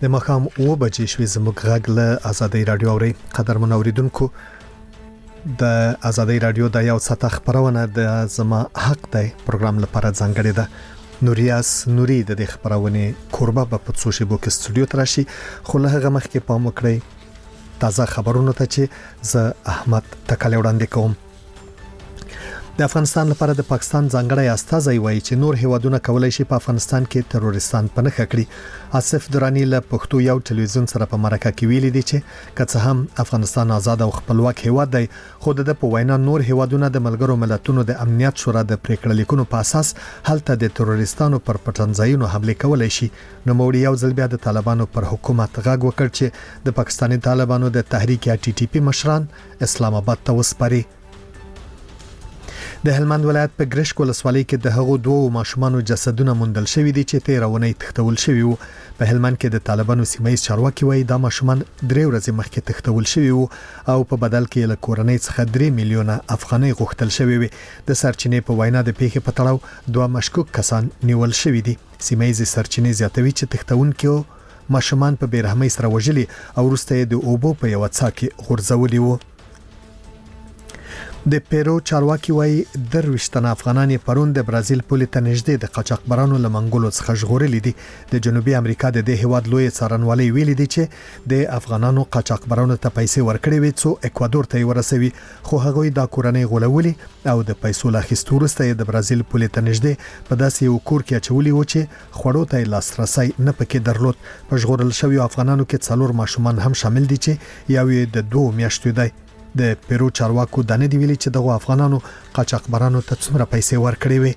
د مخام 9 بجې شوې زموږ غږ له آزادۍ رادیو اوري. قدرمن اوریدونکو، د آزادۍ رادیو د یو ساعت خبرونه د زما حق دی پروګرام لپاره ځانګړې ده. نوریاس نوري د خبرونه کوربه په پڅوشي بو کې استودیو تراشي. خو له هغه مخکې پام وکړئ تازه خبرونه ته چې زه احمد تکاله وړاندې کوم. د افغانستان لپاره د پاکستان ځانګړی استازی وایي چې نور هیوادونه کولای شي په افغانستان کې تروریستان پنهخ کړي. آصف درانی له پښتو یو ټلویزیون سره په مرکه کې ویلي دي چې که څه هم افغانستان آزاد او خپلواک هیواد دی، خو د په وینا نور هیوادونه د ملګرو ملتونو د امنیت شورا د پریکړه لیکونو په اساس هلته د تروریستانو پر پټنځایونو حمله کولای شي. نو موړي یو ځل بیا د طالبانو پر حکومت غږ وکړ چې د پاکستاني طالبانو د تحریک TTP مشران اسلام آباد ته وسپاري. د هلمند ولایت په ګرشک ولسوالۍ کې د هغو دوه ماشومانو جسدونه موندل شوې دي چې 13 ونې تختول شوی وو. په هلمند کې د طالبانو سیمایي چارواکي وایي دا ماشومان 3 ورځې مخکې تختول شوی وو او په بدل کې له کورنۍ څخه 3 میلیونه افغانۍ غوښتل شوی وي. د سرچینې په وینا د پیښې په تړاو دوه مشکوک کسان نیول شوی دي. سیمایي سرچینې زیاتوي چې تختونکو ماشومان په بیرحمۍ سره وژلي او وروسته د اوبو په یو څا کې غورځولي وو. د پیرو چارواکي وایي 23 افغانان پرون د برازیل پولې ته نږدې د قاچاقبرانو له منګولو څخه ژغورلي دي. د جنوبي امریکا د دې هیواد لوی څارنوالۍ ویلي دي چې د افغانانو قاچاقبرانو ته پیسې ورکړې وي څو اکوادور ته ورسوي، خو هغوی دا کورنۍ غولولي او د پیسو لا اخیستو وروسته د برازیل پولې ته نږدې په داسې یو کور کې اچولي و چې خوړو ته لاسرسي نه پکې درلود. په ژغورل شوی افغانانو کې 4 ماشومان هم شامل دي چې یو د 2 میاشتو دی. د پیرو چارواکو دنه دی ویلي چې دغه افغانانو قاچاقبرانو ته څومره پیسې ورکړې وي.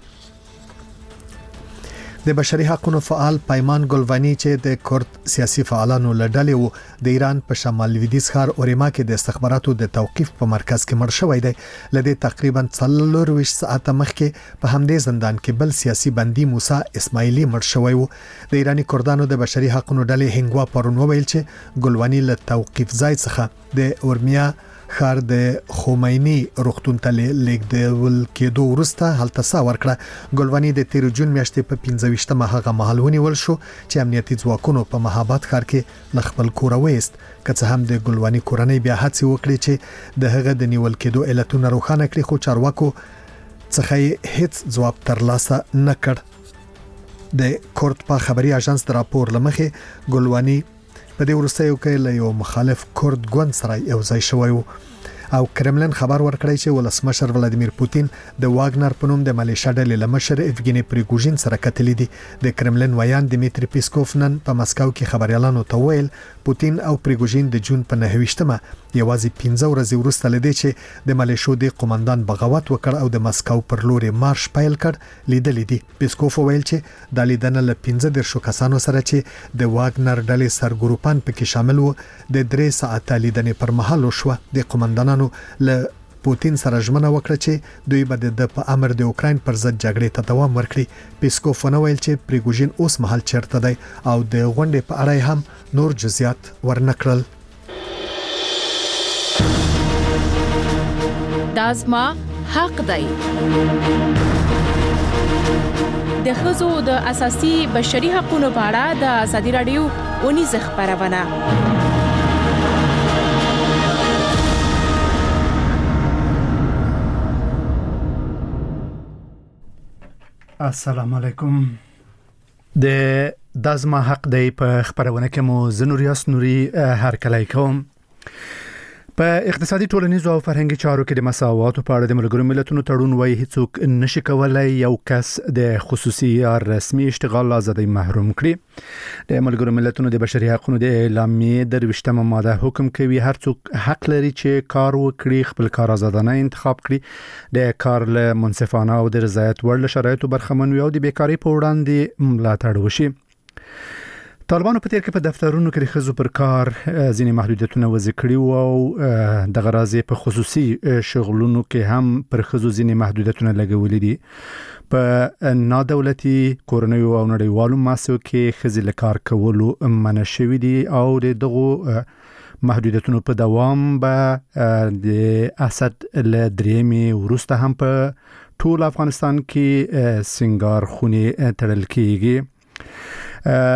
د بشري حقوقو فعال پیمان ګلوانی چې د کورد سیاسي فعالانو لړډلې وو د ایران په شمال لویدیځ ښار اورما کې د استخباراتو د توقيف په مرکز کې مړ شوی دی. لدې تقریبا 24 ساعته مخکې په همدې زندان کې بل سیاسي بندي موسی اسماعیلی مړ شوی وو. د ایرانی کردانو د بشري حقوقو ډلې هنګوا پرون ویل چې ګلوانی له توقيف ځای څخه د اورمیا خار د خومینی روغتون ته لیږدول کېدو وروسته هلته ساور کړه. ګلوانی د 13 جون میاشتې په 15مه هغه مهال ونیول شو چې امنیتي ځواکونو په مهاباد ښار کې لخپل کور وېست. که څه هم د ګلوانی کورنۍ بیا هڅه وکړي چې د هغه د نیول کېدو علتونه روښانه کړي، خو چارواکو څخه هیڅ ځواب ترلاسه نه کړ. د کورد په خبري اژانس د راپور لمخې ګلوانی په دې وروستیو کې له یو مخالف کورد ګوند سره یو ځای شوی وو او کرملن خبر ورکړی چې ولسمشر ولادیمیر پوتین د واګنر په نوم د ملیشیا ډلې لمشر افګینی پریګوژین سره کتلې دي. د کرملن ویان دمیتری پیسکوف نن په مسکو کې خبريالانو ته ویل پوتین او پریګوژین د جون په 29مه یوازې 15 ورځې وروسته لدی چې د ملیشو د قومندان بغاوت وکړ او د مسکو پر لوري مارش پیل کړ لیدلې دي. پیسکوف ویل چې د لیدنه له 15 کسانو سره چې د واګنر ډلې سرګروپان پکې شامل وو د 3 ساعته لیدنې پر مهال شو. د قومندانانو له پوتین سره ژمنه وکړه چې دوی به د په امر د اوکراین پر ضد جګړې ته دوام ورکړي. پیسکوف ویل چې پریګوژین اوس مهال چیرته دی او د غونډې په اړه هم نور جزئیات ورنکړل. دازما حق دی. د ښځو د اساسي بشري حقوقو په اړه د ازادي رادیو ونیز خبرونه. السلام علیکم. د دازما حق دی په خبرونه کې مو زنوریاس نوري هر کله کوم. په اقتصادي ټولنیزو او فرهنګي چارو کې د مساوات په اړه د ملګرو ملتونو تړون وایي هیڅوک نشي کولای یو کس د خصوصي یا رسمي اشتغال ازادۍ محروم کړي. د ملګرو ملتونو د بشري حقوقو د اعلامیې 23مه ماده حکم کوي هر څوک حق لري چې کار وکړي، خپل کار آزادانه انتخاب کړي، د کار له منصفانه او د رضایت وړ شرایطو برخمن وي او د بیکاری په وړاندې ملاتړ وشي. طالبانو په تیر کې په دفترونو کې د ښځو پر کار ځینې محدودیتونه وضع کړي او د غرض په خصوصي شغلونو کې هم پر ښځو ځینې محدودیتونه لګولې دي. په نادولتي کورنیو او نړیوالو مؤسسو کې ښځې له کار کولو منع شوي دي او دغه محدودیتونو په دوام به د اسد له درېمې وروسته هم په ټول افغانستان کې سنگار خونې تړل کېږي.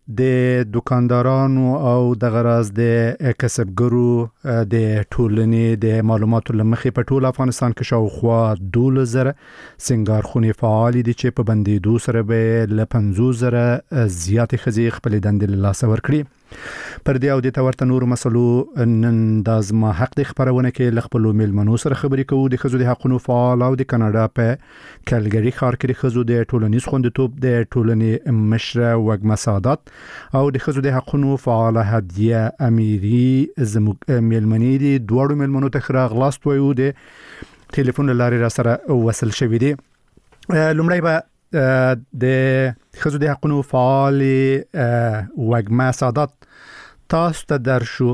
د دکاندارانو او د غراز د کسبګرو د ټولنې د معلوماتو لمخې په ټول افغانستان کې شاوخوا 12,000 سنگارخونې فعال دي چې په بندیدو سره به ل 50,000 زیات خزي خپل دندې له لاس ورکړي. پر دې او د تورته نور مسلو نن د ازما حق د خبرونه کې لخپلو میلمنو سره خبرې کوو. د خزو د حقونو فعال او د کاناډا په کلګری ښار کې د خزو د ټولنیز خوندیتوب د ټولنې مشره وګما سعادت او د خزو د حقونو فعال هدیه امیری زموږ میلمنې دي. دوړو میلمنو ته خراغلاست وایو د ټلیفون لارې را سره وصل شوې دي. لومړی به د خزو د حقونو فعال وګما سعادت تاسو ته درشو.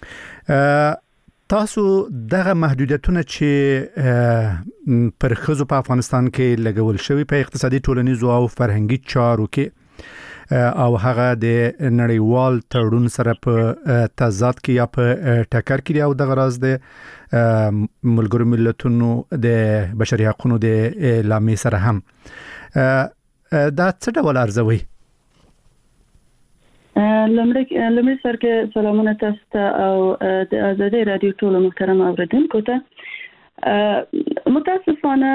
تاسو دغه محدودیتونه چې پر خزو په افغانستان کې لګول شوی په اقتصادي ټولنیزو او فرهنګي چارو کې او هغه د نړیوال تړون سره په تضاد کې یا په ټکر کې او د غراز د ملګرو ملتونو د بشري حقوقو د اعلامیې سره هم دا څه ډول ارزوي؟ لمړی سر کې سلامونه تاسو ته او د آزادۍ رادیو ټول محترم اوریدونکو ته. متاسفانه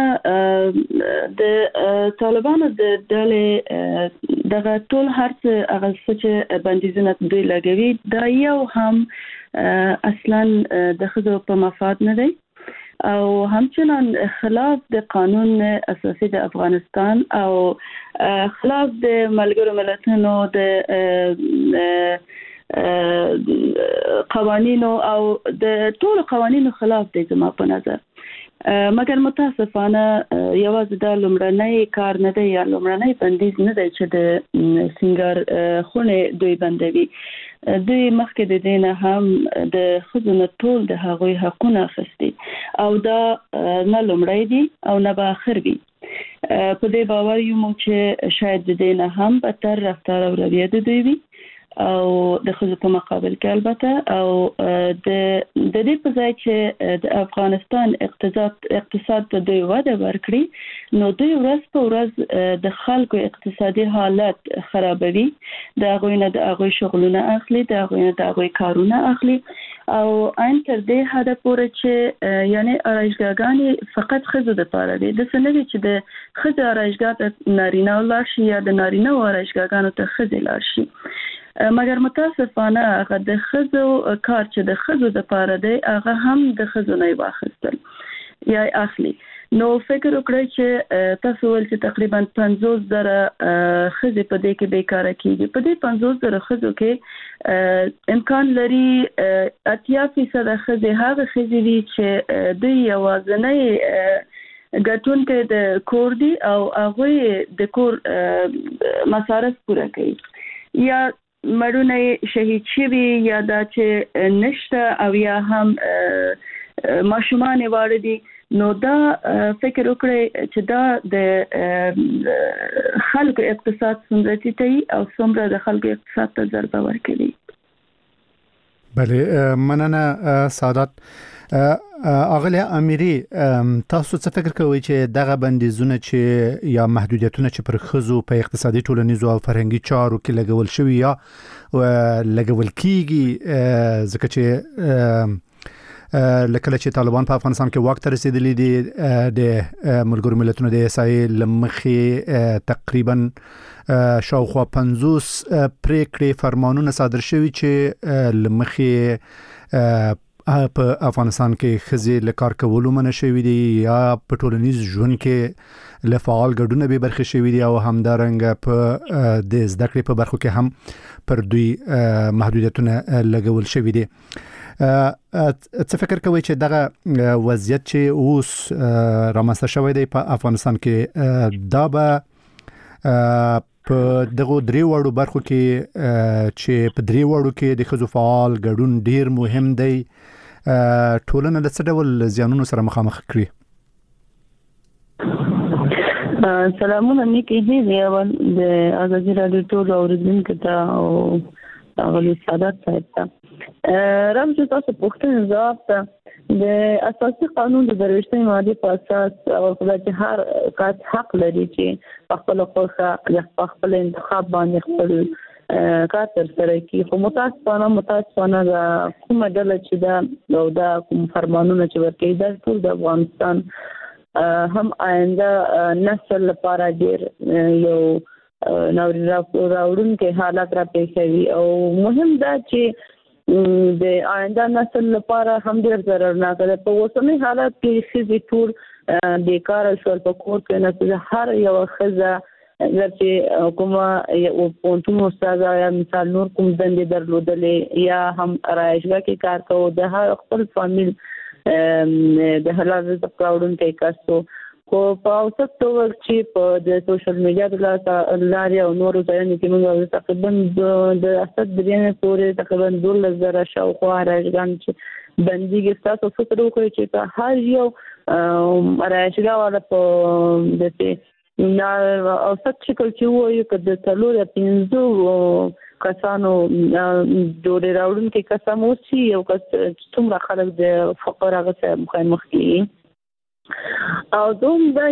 د طالبانو د ډلې دغه ټول هرڅ هغه چې بندیزونه دوی لګوي دا یو هم اصلا د خزو په مفاد نه دی او همچنان خلاف د قانون اساسي د افغانستان او خلاف د ملګرو ملتونو د قوانینو او د ټول قوانینو خلاف دی زما په نظر. مګر متاسفانه یوازې د لومړنۍ کار نه دی یا لومړنۍ بندیز نه دی چې د سنگار خونه دوی بندوي. دوی مخکې د دینه هم د خزونه ټول د هغوی حقونه اخستي او دا نه لومړی دی او نه به اخر وي. په دې باور یم چې شاید د دینه هم بدتر رفتار او رویه د دوی وي او د خزو په مقابل کې البته او د دې په ځای چې د افغانستان اقتصاد ته دوی وده ورکړي نو دوی ورځ په ورځ د خلکو اقتصادي حالت خرابوي. د هغوی نه د هغوی شغلونه اخلي، د هغوی نه د هغوی کارونه اخلي او ان تر دې حد پورې چې یعنی ارایشګاګانی فقط خزو د پاره دي. د سنوي چې د خزو ارایشګا ته نارینه ولر شي یا د نارینه ارایشګاګانو ته خزې لار شي. مګر متاسفانه هغه د خزو کار چې د خزو د پاره دی هغه هم د خزو نه واخیستل یا اخلي. نو فکر وکړئ چې تاسو ول چې تقریبا 50,000 خزې په دې کې بیکاره کیږي. په دې 50,000 خزو کې امکان لري 80% خزې هغه خزې دي چې دوی یوازنۍ ګټونکي د کور دي او هغه د کور مصارف پوره کوي یا مړونه شهید شوی یا دا چې نشته او یا هم ماشومان واره دي. نو دا فکر وکړئ چې دا د خلکو اقتصاد څومره ټیټي او څومره د خلکو اقتصاد ته ضربه ورکوي. بله مننه سعادت. اغله امیری تاسو څه فکر کوئ چې دغه بندیزونه چې یا محدودیتونه چې پر خزو په اقتصادي ټولنیزو او فرهنګي چارو کې لګول شوی یا لګول کیږي ځکه چې لکه چې طالبان په افغانستان کې واک ته رسیدلی دي د ملګرو ملتونو د اسای لمخې تقریبا شاوخوا 50 پریکړې فرمانونه صادر شوي چې لمخې په افغانستان کې خزې لکار کولو منع شوی دي یا په ټولنیز ژوند کې لفعال ګډونه به برخه شوی دي او همدارنګ په د زده کړې په برخو کې هم پر دوی محدودیتونه لګول شوی دي. څه فکر کوئ چې دغه وضعیت چې اوس رامنځته شوی دی په افغانستان کې دا به په دغه درې وړو برخو کې چې په درې وړو کې د خزو فعال ګډون ډیر مهم دی ټولنه له څه ډول زیانونو سره مخامخ کړي؟ سلامونه نیکی دی اول د آزادی رادیو ټول اوریدونکو ته او غلی سعادت صاحب ته رمز تاسو پوښتنه جواب ته د اساسي قانون د 23 ماده په اساس او چې هر فرد حق لري چې خپل خوښه یا خپل انتخاب باندې خپل کار تر سره کی خو متاسفانه دا کومه ډله چې دا کوم فرمانونه چې ورکړي دا ټول د افغانستان هم آینده نسل لپاره ډیر یو نوري راوړونکي حالات را پیښوي او مهم دا چې د آینده نسل لپاره هم ډیر ضررناک ده. په اوسنی حالت کې چې ټول بیکار شول په کور کې نه هر یو ښځه چې کومه یو پونتون استاد یا مثال نور کوم دندې درلودلې یا هم رایشګه کې کار کوو د هر خپل فامیل د حلال رزق راوړونکي کسو خو په اوسط توګه چې په د سوشل میډیا د لارې او نورو ځایونو کې موږ تقریبا د 80% پورې تقریبا 12,000 شاوخوا رایشګان چې بندیږي. تاسو فکر وکړئ چې په هر یو رایشګاه والا په دته اوسط شکل چې وایي که د 3-5 کسانو جوړې راوړونکي کسان اوسي یو کس څومره خلک د فقر هغه څخه مخامخ کیږي. او دوم دا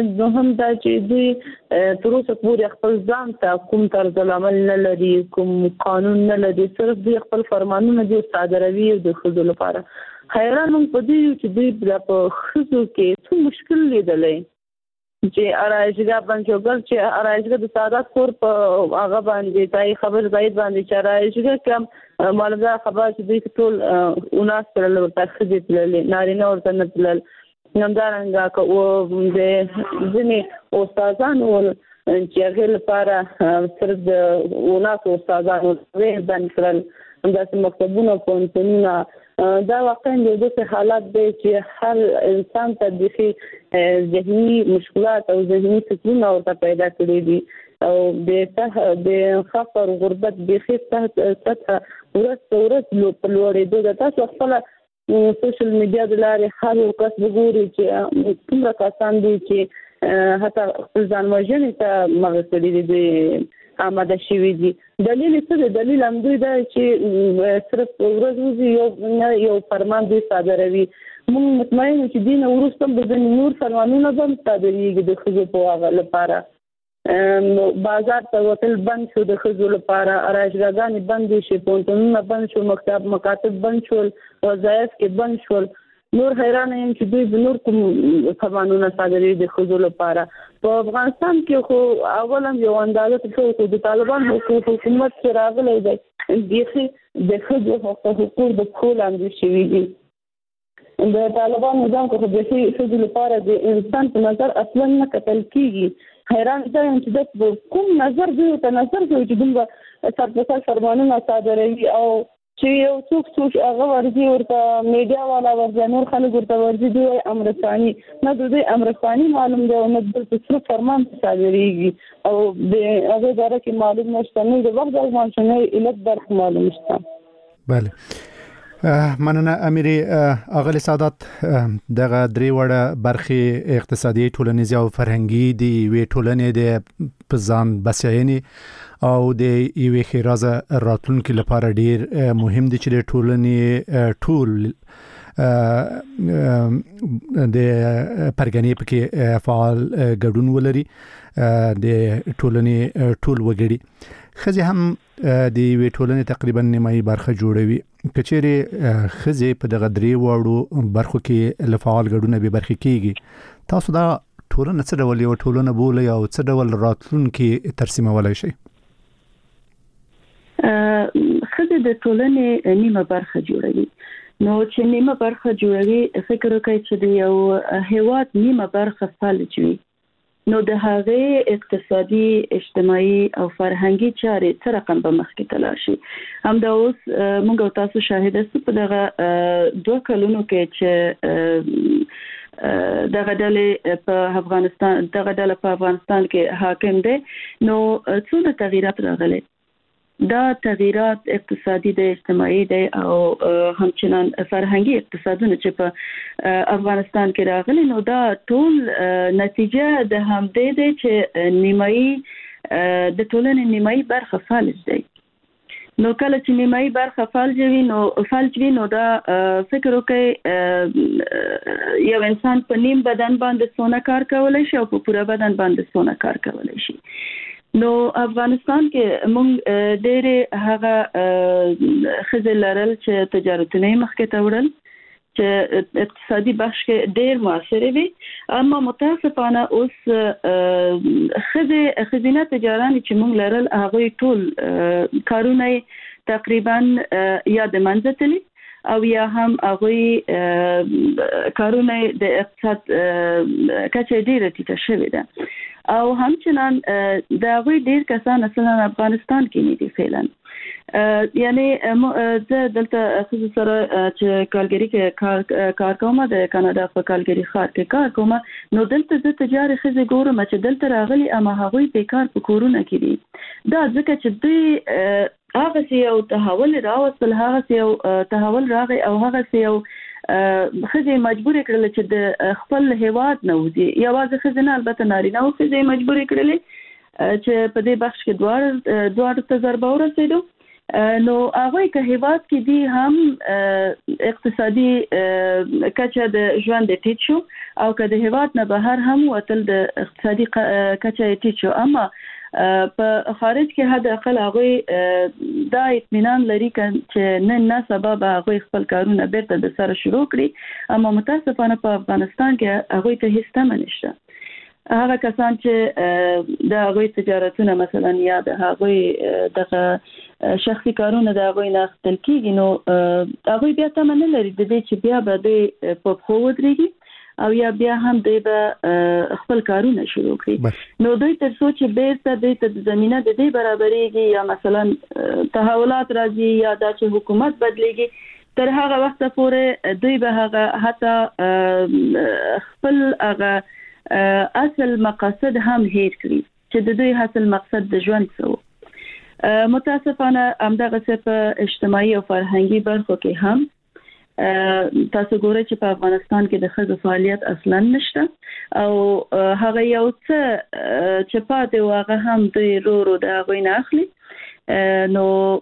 چې دوی تر اوسه پورې خپل ځان ته کوم طرز العمل نه لري کوم قانون نه لري صرف دوی خپل فرمانونه دي صادروي د ښځو لپاره. حیران موږ په دې چې دوی په ښځو کې څه مشکل لیدلی چې ارایشګاه بنچوګل چې ارایشګاه د سعادت کور په هغه باندې تای خبر زاید باندې چې ارایشګاه کم معلومه خبر چې دوی ټول اوناس ترل ورته خځې تلل نارینه ورته نه تلل نمدارنګه کو د ځینې استادانو چې هغه لپاره صرف د اوناس استادانو باندې کړل همداسې مکتبونه پوهنتونونه دا واقعا د دې حالات دی چې هر انسان ته د ذهني مشکلات او ذهني فکرونه ورته پیدا کړي دي او د خفر غربت د خفت سطح ورځ په لوړېدو ده. تاسو خپل سوشل میډیا د لارې هر یو کس وګوري چې څومره کسان دي چې حتی خپل ځان وژنې ته مغه کړي دي آماده شوي دي. دلیل څه دی؟ دلیل همدوی دا چې صرف ورځ یو فرمان دوی صادروي. موږ مطمئن یو چې دین وروسته به ځینې نور فرمانونه به هم صادریږي د ښځو په هغه لپاره. بازار ته وتل بند شو د ښځو لپاره، ارایشګاګانې بندې شي، پوهنتونونه بند شو، مکاتب بند شول، وظایف کې بند شول. نور حیرانه یم چې دوی نور کوم فرمانونه صادروي د ښځو لپاره. په افغانستان کې خو اول هم یو اندازه څه د طالبان حکومت چې راغلی دی بیخي د ښځو حقوق د پښو لاندې شوي دي. د طالبان نظام خو بیخي ښځو لپاره د انسان په نظر اصلا نه کتل کېږي. حیران یم چې د کوم نظر دوی ته نظر کوي چې دوی سرپسر فرمانونه صادروي او چې یو څوک هغه ورځي ورته میډیا والا ورځي نور خلک ورته ورځي دوی امرستاني نه دوی امرستاني معلوم دی او نه د څه فرمان صادریږي او د هغه ځای کې معلوم نشته نه د وخت د ماشینه علت برخ معلوم نشته. بله مننه امیری اغلی سعادت. دغه درې وړه برخې اقتصادي، ټولنیزه او فرهنګي دی وی ټولنې د پزان بسیاینې او د یوې خیرازه راتلونکو لپاره ډیر مهم دي چې ټولنې ټول د پرګنې پکې فعال ګډون ولري، د ټولنې ټول وګړي. خځې هم د وی ټولنې تقریبا نیمایي برخه جوړوي. کچېری خځې په دغه درې وړو برخو کې لفعال ګډون به برخه کیږي. تاسو دا ټولنه څه ډول یو ټولنه بولئ او څه ډول راتلونکي ترسیمولای شي؟ خځې د ټولنې نیمه برخه جوړوي. نو چې نیمه برخه جوړوي فکر وکړئ چې د یو هیواد نیمه برخه فلج وي نو د هغه اقتصادي، اجتماعي او فرهنګي چارې څه رقم به مخکې تلل شي. همدا اوس موږ تاسو شاهد یاست په دغه 2 کلونو کې چې دغه ډلې په افغانستان کې حاکم دي نو څونه تغیرات راغلي. دا تغیرات اقتصادي دي، اجتماعي دي او همچنان فرهنګي اقتصادونه چې په افغانستان کې راغلي نو دا ټول نتیجه د همدې دي چې نیمایي د ټولنې نیمایي برخه فلج دي. نو کله چې نیمایي برخه فلج وي نو دا فکر وکړئ یو انسان په نیم بدن باندې څونه کار کولای شي او په پوره بدن باندې څونه کار کولای شي. نو افغانستان کې موږ ډېر هغه خزل لرل چې تجارتونه مخکې تورل چې اقتصادي بخش کې ډېر موثر وي اما متاسفانه اوس خزینه تجاران چې موږ لرل هغه ټول کارونه تقریبا یا د منځتلي او یا هم هغه کارونه د اقتصاد کچه ډیره ټیټه شوې ده او همچنان دا غوي ډیر کسان اصلا افغانستان کې نه دي فعلا یعنی زه دلته خصوصا چې کالګری کې کار کوم د کاناډا په کالګری ښار کې کار کوم نو دلته د تجارت خزه ګورم چې دلته راغلي اما هغوی بیکار په کورونه کې دي دا ځکه چې دوی هغه یو تحول راوستل هغه یو تحول راغی او هغه یو خزه مجبور کړل چې د خپل هیواد نه وځي یوازې خزنه البته نارینه او خزه مجبور کړل چې په دې بخش کې دوه تجربه ورسېدو نو هغه که هیواد کې دي هم اقتصادي کچه د ژوند ټیټ شو او که د هیواد نه بهر هم وتل د اقتصادي کچه ټیټ شو اما په خارج کې حد اقل هغه دا اطمینان لري چې نه سبب هغه خپل کارونه بیرته د سره شروع کړي اما متاسفانه په افغانستان کې هغه ته هیڅ تمه نشته هغه کسان چې د هغه تجارتونه مثلا یا د هغه د شخصي کارونه د هغه نه خپل کېږي نو هغه بیا تمه نه لري د دې چې بیا به په خو ودرېږي او یا بیا هم دوی به خپل کارونه شروع کړي نو دوی تر څو چې بیرته د زمينه د دې برابرېږي یا مثلا تحولات راځي یا د حکومت بدلېږي تر هغه وخت پورې دوی به هغه حتی خپل هغه اصل مقاصد هم هیر کړي چې د دوی اصل مقصد د ژوند څه متاسفانه همدغه څه په اجتماعي او فرهنګي برخو کې هم تاسو ګورئ چې په افغانستان کې د ښځو فعالیت اصلا نشته او هغه یو څه چې پاتې واغه هم د رورو د هغه نه اخلي نو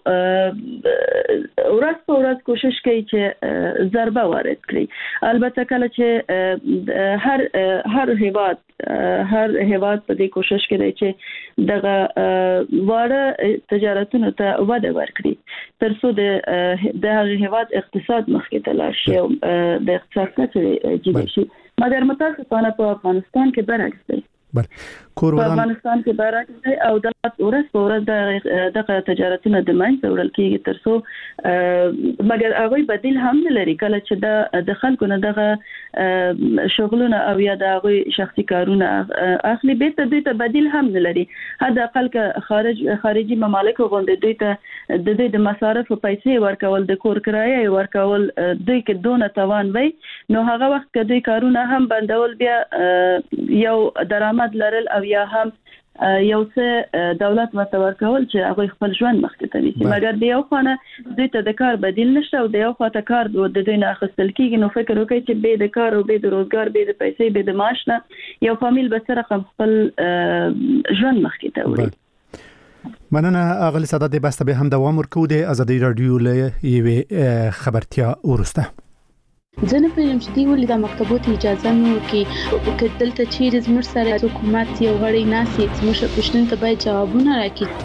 ورځ په ورځ کوشش کوي چې ضربه وارد کړي البته کله چې هر هیواد په دې کوشش کوي چې دغه واړه تجارتونو ته وده ورکړي تر څو د هیواد اقتصاد مخکې ته لاړ شي او د اقتصاد کچه جدي شي مګر متاسفانه په افغانستان کې برعکس دی په افغانستان کې برعکس دی او د ورځ په ورځ د تجارتونو د منځ وړل کېږي تر څو مګر هغه بدیل هم نه لري کله چې د خلکو نه دغه شغلونه او یا د هغه شخصي کارونه اخلي به ته بدیل هم نه لري حد اقل که خارجي ممالک غونډې دوی ته د دې د مصارف پیسې ورکول د کور کرایه ورکول دوی کې دونه توان وي نو هغه وخت کې دوی کارونه هم بندول بیا یو درآمد لرل او یا هم یو څه دولت متور کول چې هغه خپل ژوند مخکې ته وي مګر د یو خانه دوی ته د کار بدیل نشته او د یو خاطر کار د دوی نه اخیستل کیږي نو فکر وکړئ چې به د کار او به د روزګار به د پیسې به د معاش نه یو فامیل به سره خپل ژوند مخکې ته وړي مننه اغلی ساده د بسته به هم دوام ورکو د ازادي رادیو له یوه خبرتیا ورسته ځنه پرېم چې دی ولې د مکتبونو اجازه نو کې دلته چیرې زموږ سره حکومت یو غړی ناسي زموږ پښتون ته باید جوابونه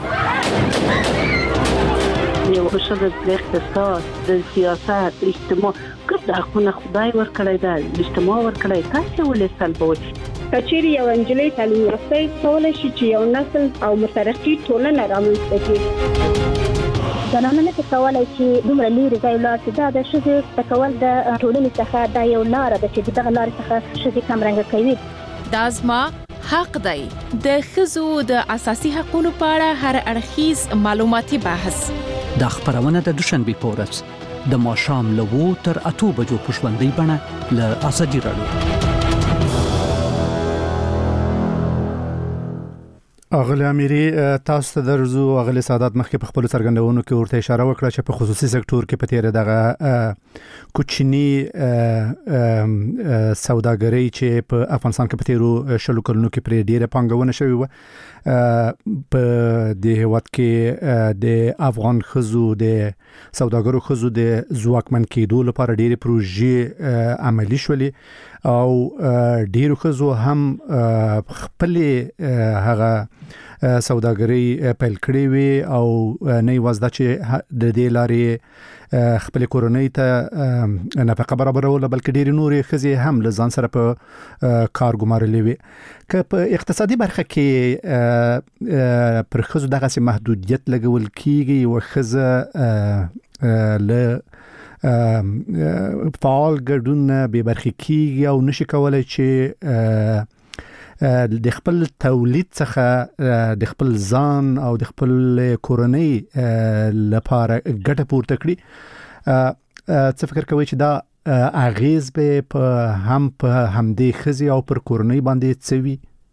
راکړي یو شغل د اقتصاد د سیاست اجتماع کله خو خدای ورکړی دا اجتماع ورکړی تاسو ولې سلبوي کچېری یو انجلۍ تعلیم یافته کولای شي چې یو نسل او مترقي ټولنه رامنځته کړي زنانه ته کولای چې دومره لري ځای لا چې د شذ تکول د ټولنې څخه د یو لار د چې دغه لار څخه شذ کم رنګ کوي دازما حق دی د خزو د اساسي حقوقو په اړه هر اړخیز معلوماتي بحث د خبرونه د دوشنبه پورس د ماشام لوو تر 8 بجو پښوندې بڼه ل ازادي رادیو اغلی امیری تاسو ته درزو اغلی سعادت مخکې په خپل څرګندونو کې ورته اشاره وکړه چې په خصوصي سکتور کې په تیر دغه کوچنی سوداګرۍ چې په افغانستان کې په تیرو شلو کلونو کې پرې ډیره پانګونه شوې و په د هیواد کې د افغان خزو د سوداګرو خزو د ځواکمن کېدو لپاره ډیره پروژې عملی شولې او ډیرو خزو هم خپل هغه سوداګري پیل کړې وي او نه وازده چې د دې لارې خپل کورنۍ ته نفقه برابرول بلکې ډېر نورې خزي هم لزان سره په کار ګمارلې وي که په اقتصادي برخه کې پر خزو دغه محدودیت لګول کیږي او خزه له فعال ګډون به برخه کیږي او نشي کولای چې د خپل تولید څخه د خپل ځان او د خپل کورنۍ لپاره ګټه پورته کړي څه فکر کوي چې دا اغیز به په همدې خزي او پر کورنۍ باندې څه وي؟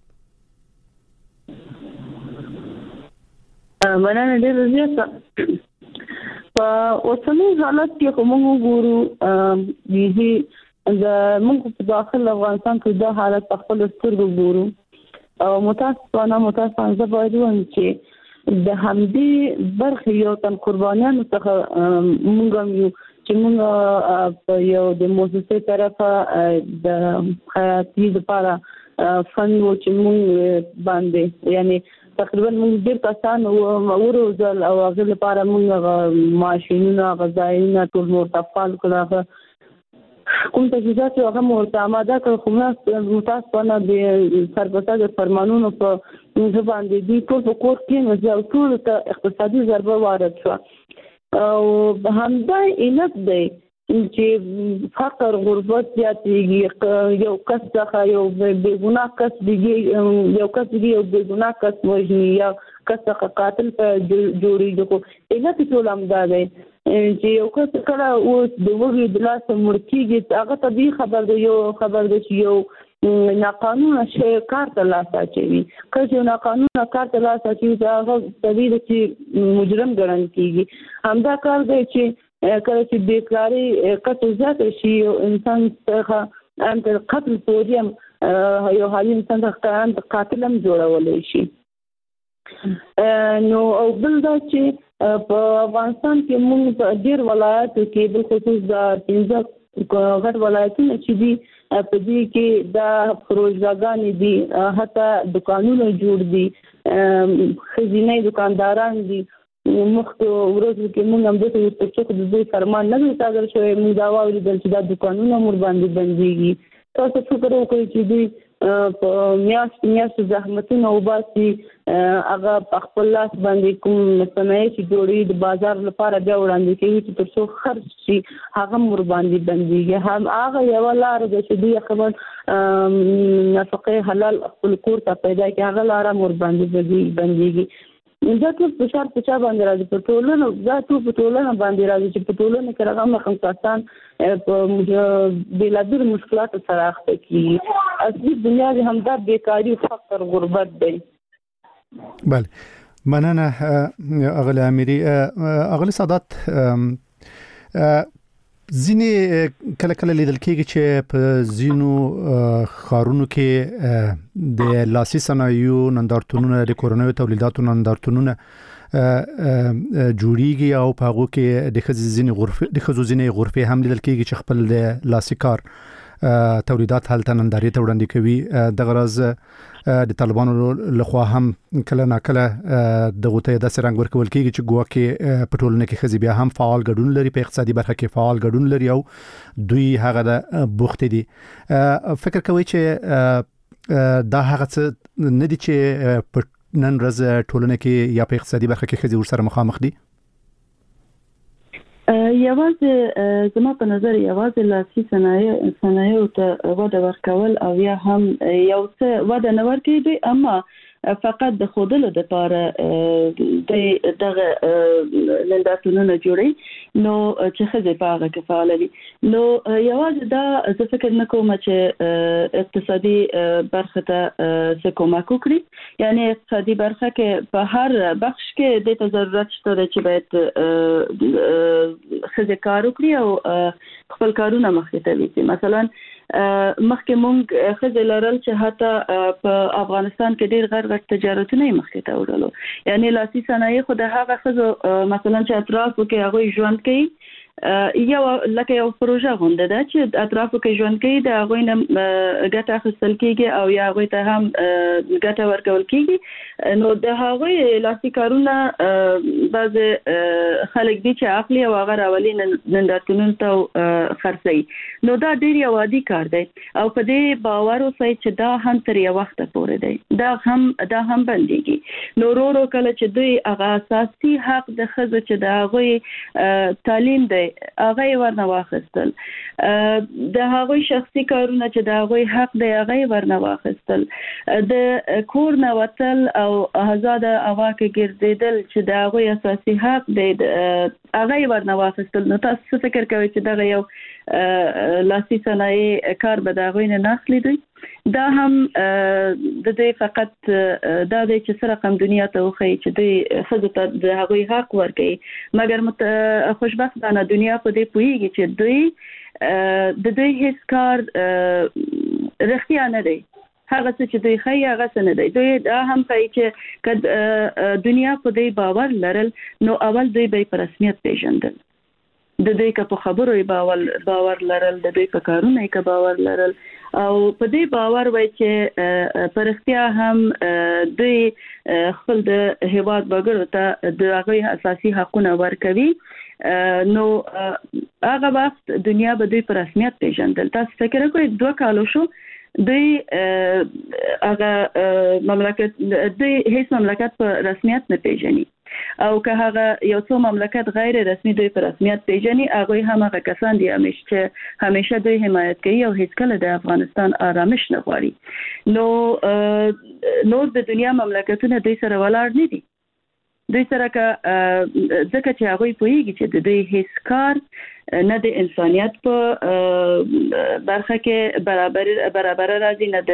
مننه ډېر زیاته په اوسنۍ حالت کې کومو ګورو دي د موږ په داخل افغانستان کې دا حالت په خپل سترګو ګورو او متاسفانه زه باید وایم چې د همدې برخې یو تن قربانیانو څخه موږ یو چې موږ په یو د موسسې طرفه د حیاتي لپاره فند و چې موږ باندې یعنی تقریبا موږ ډېر کسان وروزل او هغه لپاره موږ ماشینونه غذایونه ټول مرتفع کړه کوم تجهیزات هغه مرتفع آماده کړ خو متاسفانه د سربسته د فرمانونو په باندې دي ټول په کور کې نو ټول ته اقتصادي ضربه وارد شو او همدا علت دی چې فقر غربت زیاتېږي یو کس څخه یو بېګناه کس یو بېګناه کس وژني یا کس څخه قاتل په جوړېږي خو علت ټول همدا دی چې یو کس کله اوس د وږي د لاسه مړ کېږي هغه ته دې خبر دی چې یو ناقانونه شی کار ته لاس اچوي که چې ناقانونه کار ته لاس اچوي هغه طبیعي دی چې مجرم ګڼل کېږي همدا کار دی چې کله چې بیکاري کچه زیاته شي انسان څخه انت قتل پوجیم یو حالي انسان څخه قاتل هم جوړولای شي نو او بل دا چې په افغانستان کې موږ په ډېر ولایتو کې بل خصوص د 15 غټ ولایتونه چې دي په دې کې دا پروژګانې دي حتی دکانونه جوړ دي خزینه دکانداران دي مخکې ورځو کې موږ هم د څه د دې فرمان نه دی صادر شوی موږ دا واوریدل چې دا دکانونه مور باندې بنديږي تاسو فکر وکړئ چې دوی په میاشت زحمتونه وباسي هغه په خپل لاس باندې کوم صنایع چې جوړي د بازار لپاره بیا وړاندې کوي چې تر څو خرڅ شي هغه مور باندې بنديږي هم هغه یو لار ده چې دوی خبر نفقه حلال خپل کور ته پیدا کوي هغه لار مور باندې بنديږي دا ټول فشار په چا باندې راځي په ټولنه باندې راځي چې په ټولنه کې هغه مخکستان په بلادر مشکلات سره اخته کیږي اصلي بنیاد همدا بیکاری فقر غربت دی بله مننه اغلی امیری اغلی سادات ځینې کله لیدل کېږي چې په ځینو ښارونو کې د لاسي صنایعو نندارتونونه د کورنیو تولیداتو نندارتونونه جوړیږي او په هغو کې د ښځو ځینې غرفې هم لیدل کېږي چې خپل د لاسي کار تولیدات هلته نندارې ته وړاندې کوي دغه راز د طالبانو لخوا هم کله ناکله دغه ته داسې رنګ ورکول کېږي چې ګواکې په ټولنه کې ښځې بیا هم فعال ګډون لري په اقتصادي برخه کې فعال ګډون لري او دوی هغه د بوختې دي فکر کوي چې دا هغه څه نه دي چې په نن ورځ ټولنه کې یا په اقتصادي برخه کې ښځې ورسره مخامخ دي یوازې زما په نظر یوازې لاسي صنایعو ته وده ورکول او یا هم یو څه وده نه ورکېږي اما فقط د خودلو د لپاره دغه نندارتونونه جوړي نو چې ښځې په هغه کې فعال دي نو یوازې دا زه فکر نه کوم چې اقتصادي برخه ته څه کومک وکړي یعنی اقتصادي برخه کې په هر بخش کې د ضرورت شته چې باید ښځې کار وکړي او خپل کارونه مخکې ته وړي مثلا مخکې مونږ ښځې لرل چې حتی په افغانستان کې ډېر غټ تجارتونه مخکې ته وړلو یعنی لاسي صنایع خو د هغه ښځو مثلا چې اطرافو کې هغه ژوند کوي یو لکه یو پروژه غونډه ده چې اطرافو کې ژوند کوي د غوینه ګټه اخیستل کیږي او یا غوي ته هم ګټه ورکول کیږي نو د هغوی لاسي کارونه بعض خلک دي چې عقلي او هغه راولي نندارتونونو ته خرڅي نو دا ډیر یو عادي کار دی او په دې باور اوسئ چې دا هم تر یو وخت پورې دی دا هم بنديږي نو ورو کله چې دوی هغه اساسي حق د خزه چې د هغوی تعلیم دی هغه ورنه واخیستل د هغه شخصي کارونه چې د هغه حق دی هغه ورنه واخیستل د کور نه وتل او آزاد اواکه ګرځیدل چې د هغه اساسي حق دی هغه ورنه واخیستل نو تاسو فکر کوئ چې دا یو لاسي صنایع کار به دا غوینه ناخلی دی دا هم د دې فقط دا د چې سره قم دنیا ته وخی چې د خزه د هغه حق ورکړي مګر خوشبختانه دنیا په دې پوهیږي چې دوی د دوی هیڅ کار رښتیا نه دی هغه چې دوی خی هغه څه نه دی دوی دا هم کوي چې کله دنیا په دې باور لرل نو اول دوی به په رسمیت پیژندل د دوی په خبرو باور لرل د دوی په کارونو کې باور لرل او په دې باور وای چې پرختیا هم دوی خپل د هیواد بګړو ته د هغه اساسي حقوقونه ورکوي نو هغه وخت دنیا به دوی په رسمیت پیژندل تاسو فکر کوئ 2 کال شو دوی هغه مملکت دوی هیڅ مملکت په رسمیت نه پیژني او که هغه یو څو مملکت غیر رسمي دوی په رسمیت پیژني هغه هم هغه کسان دي همیشه دوی حمایت کوي او هیڅ کله د افغانستان آرامش نه غواړي نو د دنیا مملکتونه دوی سره ولاړ نه دي دوی سره ځکه چې هغه پوهیږي چې د دوی هیڅ کار نه د انسانيت په برخه کې برابر راځي نه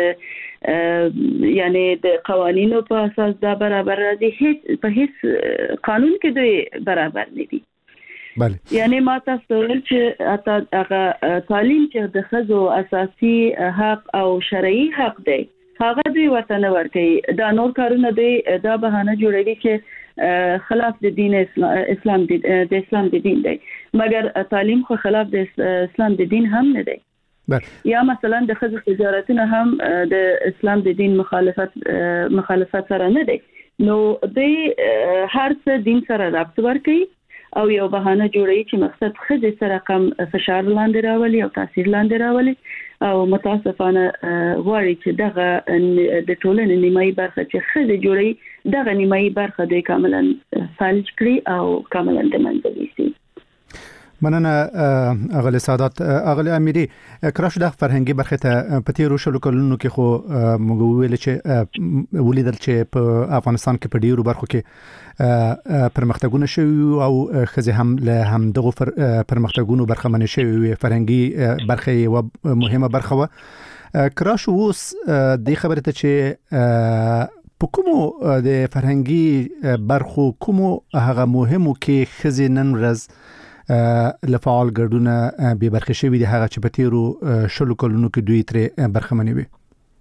د یعنی د قوانینو په اساس دا برابر راځي په هیڅ قانون کې دوی برابر نه دي بله یعنی ما تاسو ول چې هغه تعلیم چې د خزو اساسي حق او شرعي حق دی هغه دوی ورته نه ورکوي دا نور کارونه دوی دا بهانه جوړوي چې خلاف د دین اسلام د اسلام د دین دی مګر تعلیم خو خلاف د اسلام د دین هم نه دی یا مثلا د خزو تجارتونه هم د اسلام د دین مخالفت سره نه دی نو دوی هر څه دین سره رابط ورکوي او یو بهانه جوړوي چې مقصد خزه سره کم فشار لاندې راولي او تاثیر لاندې راولي او متاسفانه غواړي چې دغه د ټولنې نیمایي برخه چې خزه جوړي دغه نیمایي برخه د کاملا فالج کړي او کاملا د منځوي سي مننه اغلی سادات اغلی امیری کراش د فرهنګي برخه ته پتی روشلو کلونو کې خو موږ ویل چې ولیدل چې په افغانستان کې په ډیرو برخو کې پرمختګونه شوي او خزه هم له هم دغه پرمختګونو برخه منې شوي فرهنګي برخه یو مهمه برخه و کراش اوس د خبره ته چې په کومو د فرهنګي برخو کومو هغه مهمو کې خزه نن ورځ لفعال ګډونه به برخه شوی د هغه چې په تیرو شلو کلونو کې دوی تر برخه منی وي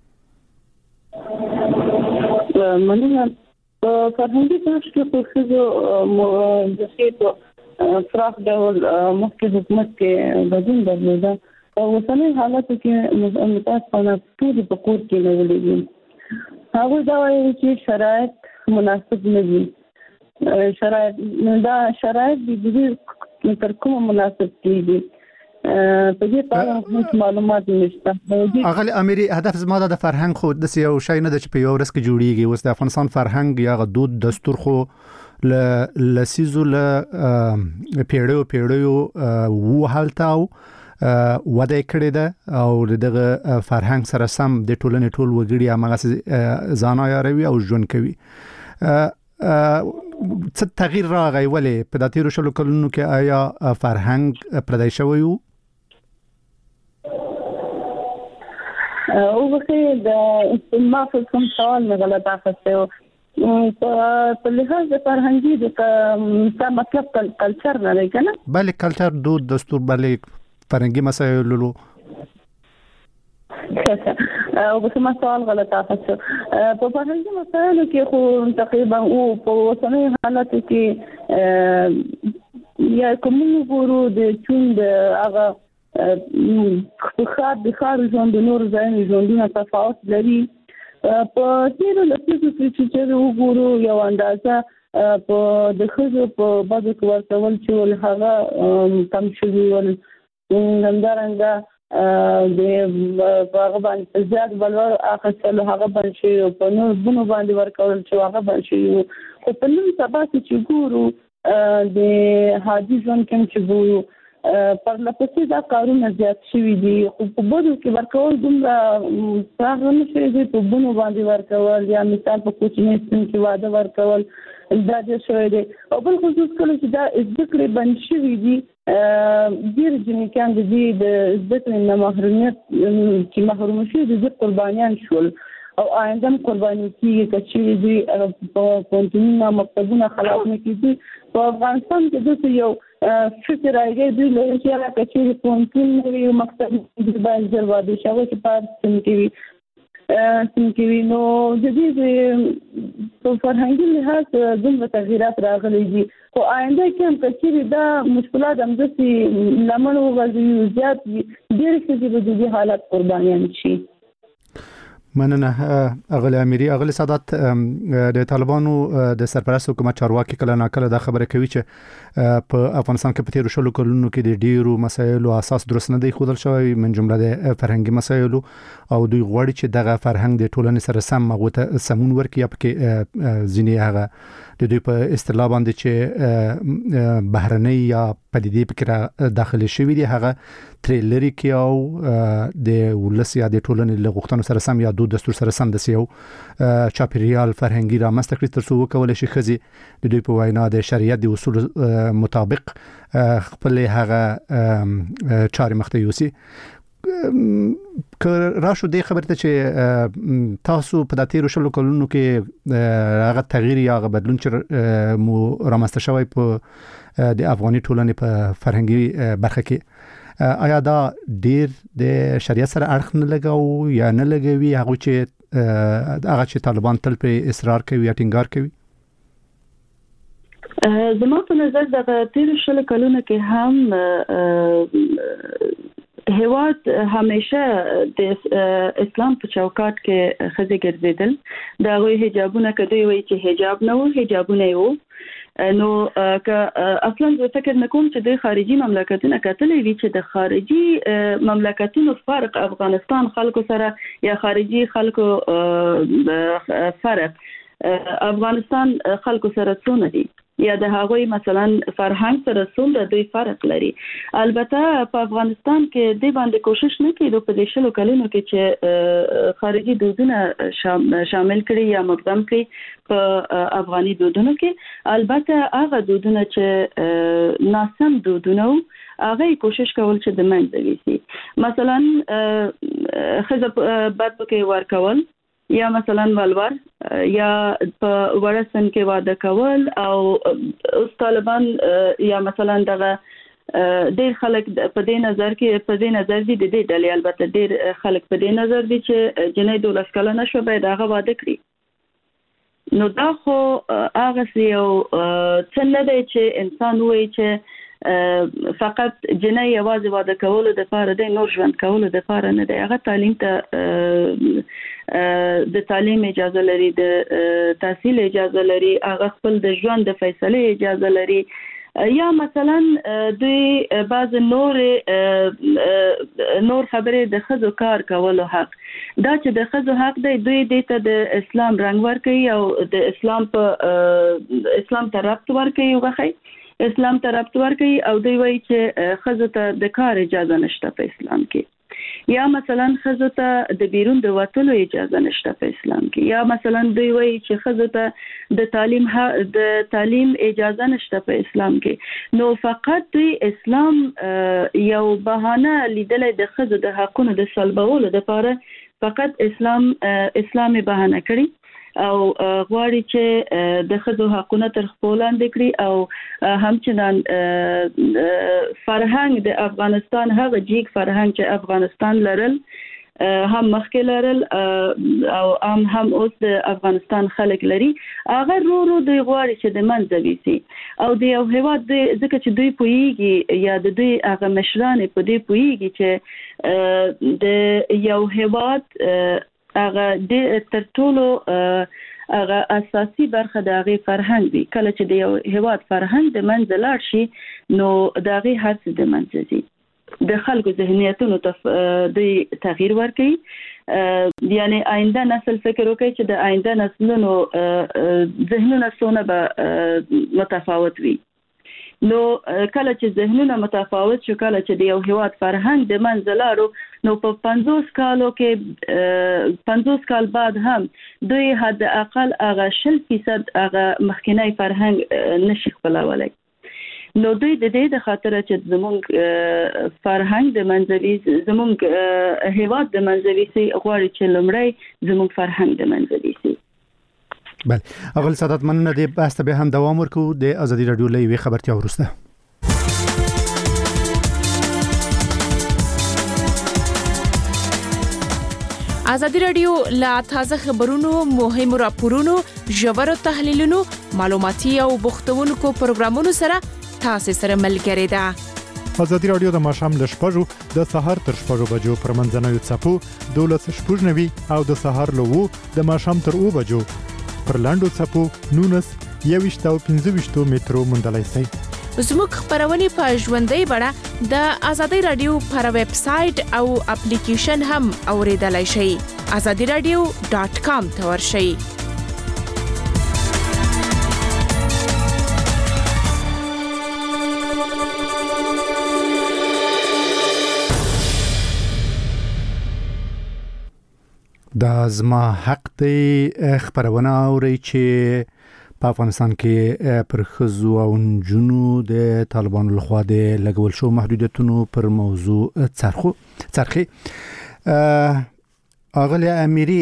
مننه فرهنګي برخه کې په خزو د سیټو فراخ ډول مخکې حکومت کې بدون درلوده او اوسنۍ حالت کې متاسفانه ټول په کور کې نه ولېږي هغه دا وایي چې شرایط مناسب نه دي شرایط دي تر کومه مناسب کیږي په دې اړه هیڅ معلومات نشته اغلی امیری هدف زما د فرهنګ خو د یو شی نه د چې په یو ورځ کې جوړیږي اوس د افغانستان فرهنګ یا دود دستور خو لسیزو ل پیړیو وو حالتاو وده کړی ده او دغه فرهنګ سره سم د ټولنې ټول وګړي هغه ځان یاروي او ژوند کوي څه تغییر راغی ولې په د تیرو شلو کلونو کې آیا فرهنګ پردی شوی وو او وکړه د ما په کوم سوال نه غلط اخیسته په لحاظ د فرهنګي د مطلب کلچر نه لري کنه بله کلچر دود دستور بله فرهنګي مسایل له او بس ما سوال غلط اخیسته په فرهنګي مسایلو کې خو تقریبا او په اوسنۍ حالت کې یا کوم ګورو د چون د هغه د خار ژوند د نور ځای ژوندونه تفاوت لري په تیرو لسیزو کې چې وګورو یو اندازه په د خزو په بده کې ورتول چې هغه کم شوی ول همدارنګه د هغه باندې زیات بلور اخیستل هغه باندې شي په نور بونو باندې ورکول چې هغه باندې شي خو په نن سبا چې ګورو د حاجی ژوند کې چې ګورو پر لپسې دا کارونه زیات شوي دي خو په بودو کې ورکول دومره هغه نشي دي په بونو باندې ورکول یا مثال په کوچني سن کې واده ورکول دا د شوی دي او بل خصوص کله چې دا ذکر بند شوي دي ډیر جنکان دي د ذکر نه محرومیت چې محروم شي د قربانیان شول او آینده قرباني کیږي چې دي په پونتونه مکتبونه خلاص نه کیږي په افغانستان کې د یو فکر راځي د لوړتیا راکچې پونتونه یو مکتب د باندې ضروري شوی چې پات سمکوي نو د دې په فرهنګي لحاظ دومره تغیرات راغلي دي خو آینده کې هم کچې دا مشکلات هم د لمن وغځي زیات ډېر څه د دې حالت قربانیان شي مننه اغلی امیری اغلی سادات د طالبانو د سرپرست حکومت چارواکي کله ناکله دا خبره کوي چې په افغانستان کې په تیرو شلو کلونو کې د ډیرو مسایلو اساس درست نه دی خودل شوی من جمله د فرهنګي مسایلو او دوی غواړي چې دغه فرهنګ د ټولنې سره سم مغوته سمون ورکړي یا پکې ځینې هغه د دوی په اصطلاح باندې چې بهرنۍ یا پدیدې پکې داخلي شوی دي هغه تریلری کې او د ولس یا د ټولنې له غوښتنو سره سم یا د دستور سره سم د سیو چاپیریال فرهنګي را مستقری تر څو وکول شي خزي د دوی په وینا د شریعت د اصول مطابق خپل هغه چاري مخته یوسي که راشو دې خبرته چې تاسو په داتیرو شلو کلونو کې هغه تغییر یا هغه بدلون چې مو رامنځته شوی په د افغاني ټولنې په فرهنګي برخه کې آیا دا ډیر د شریعت سره اړخ نه لګاو یا نه لګوي هغه چې طالبان تل په اصرار کوي یا ټینګار کوي زما په نظر د تیرو شلو کلونو کې هم هیواد همیشه د اسلام په چوکاټ کې خزي ګرځیدل دا غوي حجابونه کدی وی چې حجاب نه وو حجابونه وو نو که اصلا زه فکر نکوم چې د خارجي مملکتونو کتلې وی چې د خارجي مملکتونو فرق افغانستان خلکو سره یا خارجي خلکو فرق افغانستان خلکو سره څونه دي یا د هغوی مثلا فرهنګ سره څومره دوی فرق لري البته په افغانستان کې د باندې کوشش نه کیدو په دې شلو کلونو کې چې خارجي دودونه شامل کړي یا مقدم کړي په افغاني دودونو کې البته هغه دودونه چې ناسم دودونه هغه کوشش کول چې د منځ ویسي مثلا خزه بد کې ورکول یا مثلا ولور یا په ورسن کې واده کول او اوس طالبان یا مثلا دغه ډېر خلک په دې نظر دي د دې ډلې البته ډېر خلک په دې نظر دي چې جنې 12 کلنه شو باید هغه واده کړي نو دا خو هغه یو څنګه دی چې انسان وایي چې فقط جنې یوازې واده کولو د لپاره د نور ژوند کولو د لپاره نه دی هغه تعلیم ته د تعلیم اجازه لري د تحصیل اجازه لري هغه خپل د ژوند د فیصله اجازه لري یا مثلا دوی بعض نور خبره د خزو کار کولو حق دا چې د خزو حق دی دوی د اسلام رنگ ورکوي او د اسلام ته ربط ورکوي وغخی اسلام ته ربط ورکوي او دوی وایي چې خزو ته د کار اجازه نشته په اسلام کې یا مثلا خزو ته د بیرون د وتلو اجازه نشته په اسلام کې یا مثلا دوی وایي چې خزو ته د تعلیم اجازه نشته په اسلام کې نو فقط دوی اسلام یو بهانه لیدلې د خزو د حقونو د سلبولو لپاره فقط اسلام بهانه کړی او غواړي چې د خزو حقونه تر خپل لاندې کړي او همچنان فرهنګ د افغانستان هغه جیګ فرهنګ چې افغانستان لرل هم مخکې لرل او هم اوس د افغانستان خلک لري هغه ورو د غواړي چې د منځوي سي او د یو هیواد ځکه چې دوی پویږي یا د دوی هغه مشران په دې پویږي چې د یو هیواد هغه د ترټولو هغه اساسي برخه د هغه فرهنګ دی کله چې د یو هیواد فرهنګ د منځ لاړ شي نو د هغه هڅه د منځ ځي د خلکو ذهنیتونو ته د تغییر ورکړي یعنی آینده نسل فکر وکړي چې د آینده نسلونو ذهنونه څونه به متفاوت وي نو کله چې ذهنونه متفاوت شو کله چې د یو هیواد فرهنګ د منځلارو نو په 50 کالو کې 50 کال بعد هم دوی حد اقل هغه 0% هغه مخکینی فرهنګ نشي خپلولای نو دوی د دې د خاطر چې زمونږ فرهنګ د منځوي زمونږ هیواد د منځوي سي غواړي چې لمړی زمونږ فرهنګ د منځوي سي بله اغل سادات مننه د بحث به هم دوام ورکو د ازادي رادیو لوي خبرتیا ورسته ازادي رادیو لا تازه خبرونو مهم راپورونو ژور تحلیلونو معلوماتي او بوختونکو پروګرامونو سره تاسو سره ملګری ده ازادي رادیو د ماشام ل شپږو د سحر تر شپږو بجو پر منځنوي چپو 12:00 او د سحر له 2 د ماشام تر 2 بجو پر لاندو چپو 19:15 مترو مندلای سي زموږ خبرونه په ژوندۍ بڼه د ازادي رادیو پر ویب سټ او اپلیکیشن هم اوریدلای شئ azadiradio.com ته ورشئ دا زما حق دی خبرونه اوري چې په افغانستان کې پر خزو او جنو د طالبانو لخوا د لګول شو محدودیتونو پر موضوع څرخي اغلی امیری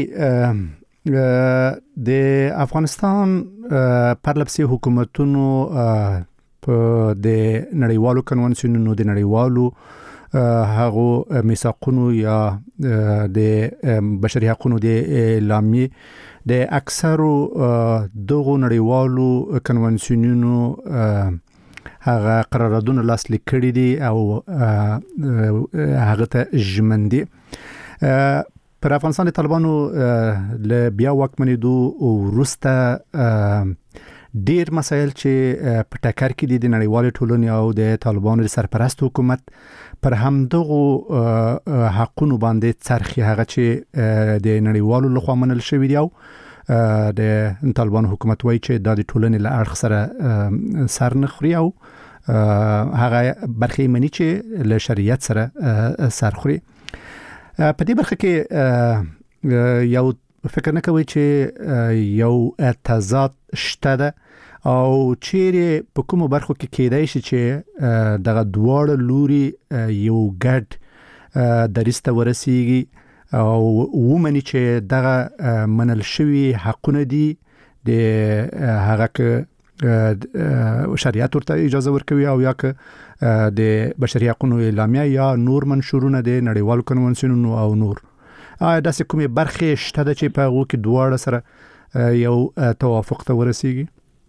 د افغانستان پرلپسې حکومتونو په د نړیوالو کنوانسیونونو د نړیوالو هغه میثاقونو یا د بشري حقوقو د اعلامیه د اکثرو دغه نړیوالو کنوانسیونونو هغه قراردادونه لاسلیک کړي دي او هغه ته ژمن دي پر افغانستان د طالبانو ل بیا واکمنېدو وروسته ډیر مسایل چې په ټکر کې دي د نړیوال ټولنې او د طالبانو د سرپرست حکومت پر همدغه حقونو باندې څرخي هغه چې د نړیوالو لخوا منل شوی دی او د طالبانو حکومت وایي چې د ټولنې له اړخ سره سر نه خوري او هغه برخې مني چې له شریعت سره سر خوري په دې برخه کې یو فکر نه کوي چې یو تضاد شته ده او چیرې په کومو برخو کې کېدای شي چې دغه دواړه لوري یو ګډ درسته ورسیږي او ومني چې دغه منل شوی حقونه دي د هغه شریعت ورته اجازه ورکوي او یا که د بشري حقوقو اعلامیه یا نور منشورونه د نړیوالو کنوانسیونونو او نور داسې کومې برخې شته چې په هغو کې دواړه سره یو توافق ته ورسیږي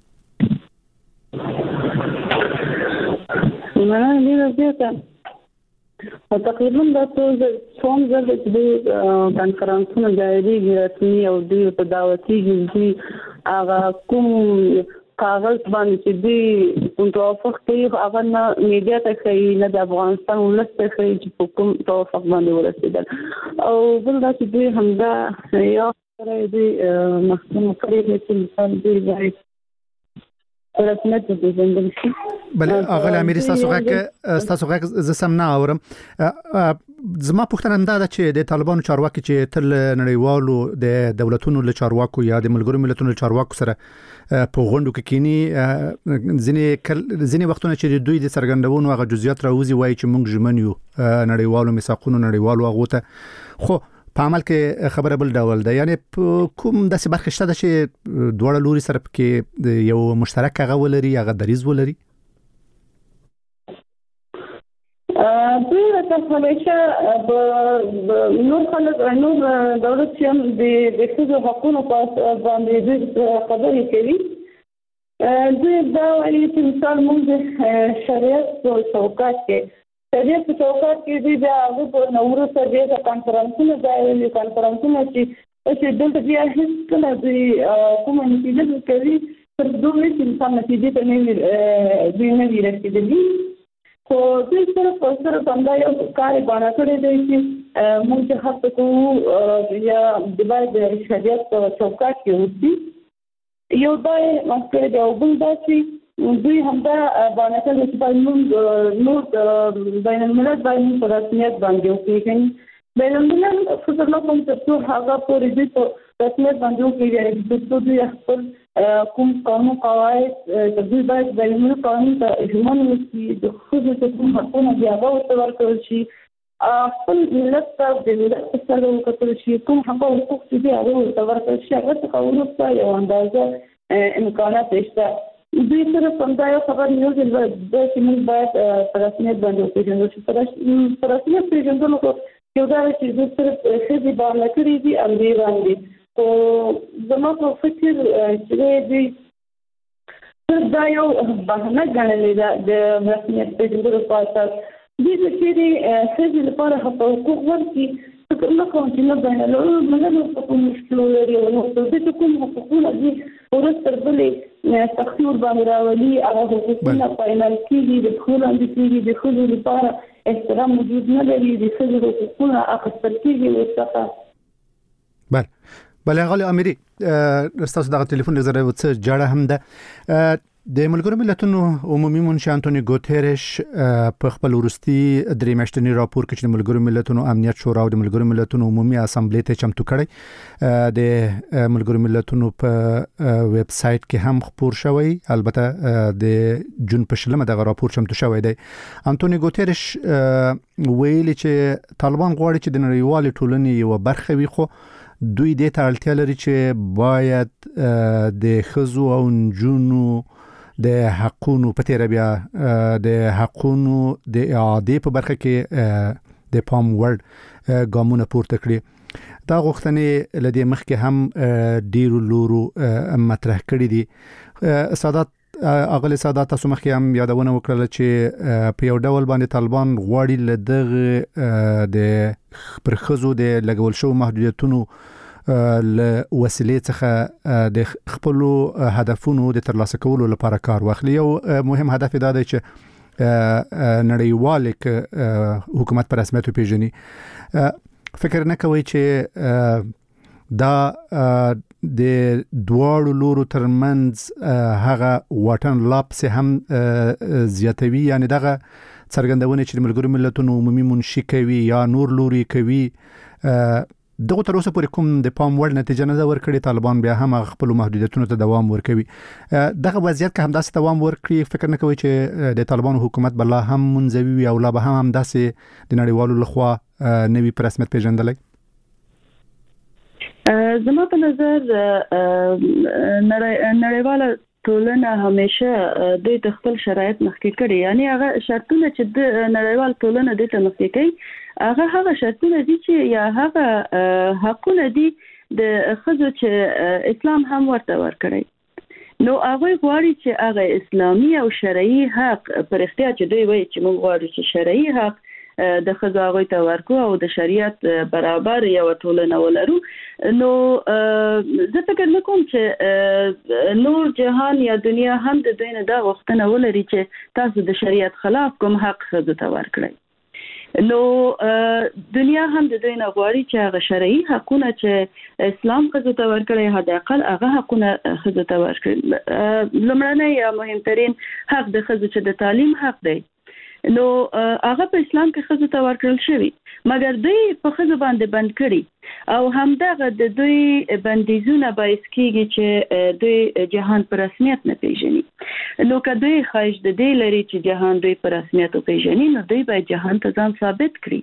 تقریبا دا څوم ځل چې د کانفرنسونو دایریږي رسمي او د دعوتي دي هغه کوم کاغذ باندې چې دی توافق کوي هغه نه میډیا ته کوي نه د افغانستان ولست کوي چې په کوم توافق باندې ورسېدل او بل دا چې دوی همدا یا سره دی محکمه کړی چې مثال دی وایي رسمیت د زندګۍ شي بل اغل امیر تاسو غږ ز سم نه اورم زما پوښتنه ده چې د طالبانو چارواکي چې تل نړیوالو د دولتونو له چارواکو یا د ملګرو ملتونو چارواکو سره په غونډو کې کینی ځینې وختونه چې دوی د سرګندونو هغه جزئیات راوځي وایي چې موږ ژمن یو نړیوالو میثاقونو نړیوالو هغه ته خو په عمل کې خبره بل ډول ده یعنی کوم داسې برخه شته چې دواړه لوري سره کې یو مشترک هغه ولري هغه دریز ولري دوی راته همیشه نور خلک نور دولت چې هم د ښځو حقونو په باندې دوی خبرې کوي. دوی دا وایي چې مثال موږ د شریعت په چوکاټ کې دوی بیا هغه په وروسته بیا د کانفرنسونو ځای ویلي کانفرنسونه چې دلته بیا هېڅ کله دوی کومه نتیجه کوي تر دوی چې انسان نتیجې ته دوی نه وي رسېدلي. خو دوی صرف همدا یو کار یې بانه کړی دی چې موږ چې هڅه کوو یا د باید د شریعت په چوکاټ کې اوسي. یو دا یې مخکړی دی او بل دا چې دوی همدا بانه کړی چې باید موږ نور بین الملل باید موږ په رسمیت باندې وپېژني. بین الملل فکر نه کوم تر څو هغه پورې دوی په رسمیت باندې وپېژني تر څو دوی خپل کوم قانون قواعد دوی باید بین الملل قانون ته ژمن اوسي. د ښځو چې کوم حقونه دي هغه ورته ورکړل شي. خپل ملت ته د ملت په سترګه وکتل شي. کوم هغه حقوق چې دي هغه ورته ورکړل شي. هغه څخه وروسته یو اندازه امکانات شته. دوی صرف همدا یو خبر یو ځل چې موږ باید په رسمیت باندې وپېژنو چې په رسمیت پېژندلو یو دا چې دوی صرف ښځې بانه کړي دي همدې باندې. خو زما په فکر چې دوی دا یو بهانه ګڼلې ده د رسمیت پېژندلو په اساس. دوی چې ښځې لپاره حقوق ورکړي فکر نه کوم چې نه بین الملل په کوم مشکل لري او نو چې کوم حقوقونه دي ورسته تر بلې سختي ورباندې راولي. هغه حقوقونه پایمال کېږي د ښځو لاندې کېږي د ښځو لپاره احترام موجود نه لري. د ښځو حقوقونه اخیستل کېږي ورڅخه. بله غالي اميري تاسو دغه ټلیفون زره و څه جړه هم ده. د ملګرو ملتونو عمومي منشي انټونی ګوتيرش په خپل ورستي درې میاشتنی راپور کې چې ملګرو ملتونو امنیت شورا او د ملګرو ملتونو عمومي اسامبلې ته چمتو کړی د ملګرو ملتونو په ویب سټ کې هم خبر شوی. البته د جون په شلمه دغه راپور چمتو شوی دی. انټونی ګوتيرش ویلي چې طالبان غواړي چې د نړیوال ټولنې یو برخه وي. خو دوی دې ته اړتیا لري چې باید د ښځو او نجونو د حقونو په تیر بیا د حقونو د اعاده په برخه کې د پام وړ ګامونه پورته کړي. دا غوښتنې لدې مخکې هم ډیرو لورو مطرح کړي دي. سادات اغلی سادات تاسو مخکې هم یادونه وکړه چې په یو ډول باندې طالبان غواړي لدغه د پرخزو د لګول شو محدودیتونو ل وسیلې څخه د خپل هدفونو د ترلاسه کولو لپاره کار واخلي. یو مهم هدف دا دی چې نړیوال حکومت پر رسمیت پیژني. فکر نه کوي چې دا د دواړو لورو ترمنځ هغه واټن لاپس هم زیاتوي. یعنی دغه څرګندونه چې ملګرو ملتونو عمومي منشي کوي یا نور لوري کوي دغه تر اوسه پورې کوم د پام وړ نتیجه نه ورکړي. طالبان بیا هم خپل محدودیتونو ته دوام ورکوي. دغه وضعیت که هم داسې دوام ورکړي فکر نه کوي چې د طالبانو حکومت بل هم منځوي وي او لا به هم داسې د نړیوالو لخوا نوي په رسمیت پیژندلای. زما په نظر نړیواله ټولنه همیشه د خپل شرایط مخکې کړي. یعنی هغه شرطونه چې د نړیوال ټولنه د ته مخکې کوي هغه شرطونه دي چې یا هغه حقونه دي د ښځو چې اسلام هم ورته ورکړي. نو هغه غواړي چې هغه اسلامي او شرعي حق پر اختیار چې دوی وایي چې موږ غواړو چې شرعي حق د ښځو هغه ته ورکو او د شریعت برابر یو ټولنه ولرو. نو زه فکر نکوم چې نور جهان یا دنیا هم د دوی نه دا غوښتنه ولري چې تاسو د شریعت خلاف کوم حق ښځو ته ورکړئ. نو دنیا هم د دوی نه غواړي چې هغه شرعي حقونه چې اسلام ښځو ته ورکړي حد اقل هغه حقونه ښځو ته ورکړي. لومړنی یا مهمترین حق د ښځو چې د تعلیم حق دی. نو هغه په اسلام کې ښځو ته ورکړل شوی مګر دوی په ښځو باندې بند کړي او همدغه د دوی بندیزونه باعث کیږي چې دوی جهان په رسمیت نه پیژني. نو که دوی خواهش د دې لري چې جهان دوی په رسمیت پیژني نو دوی باید جهان ته ځان ثابت کړي.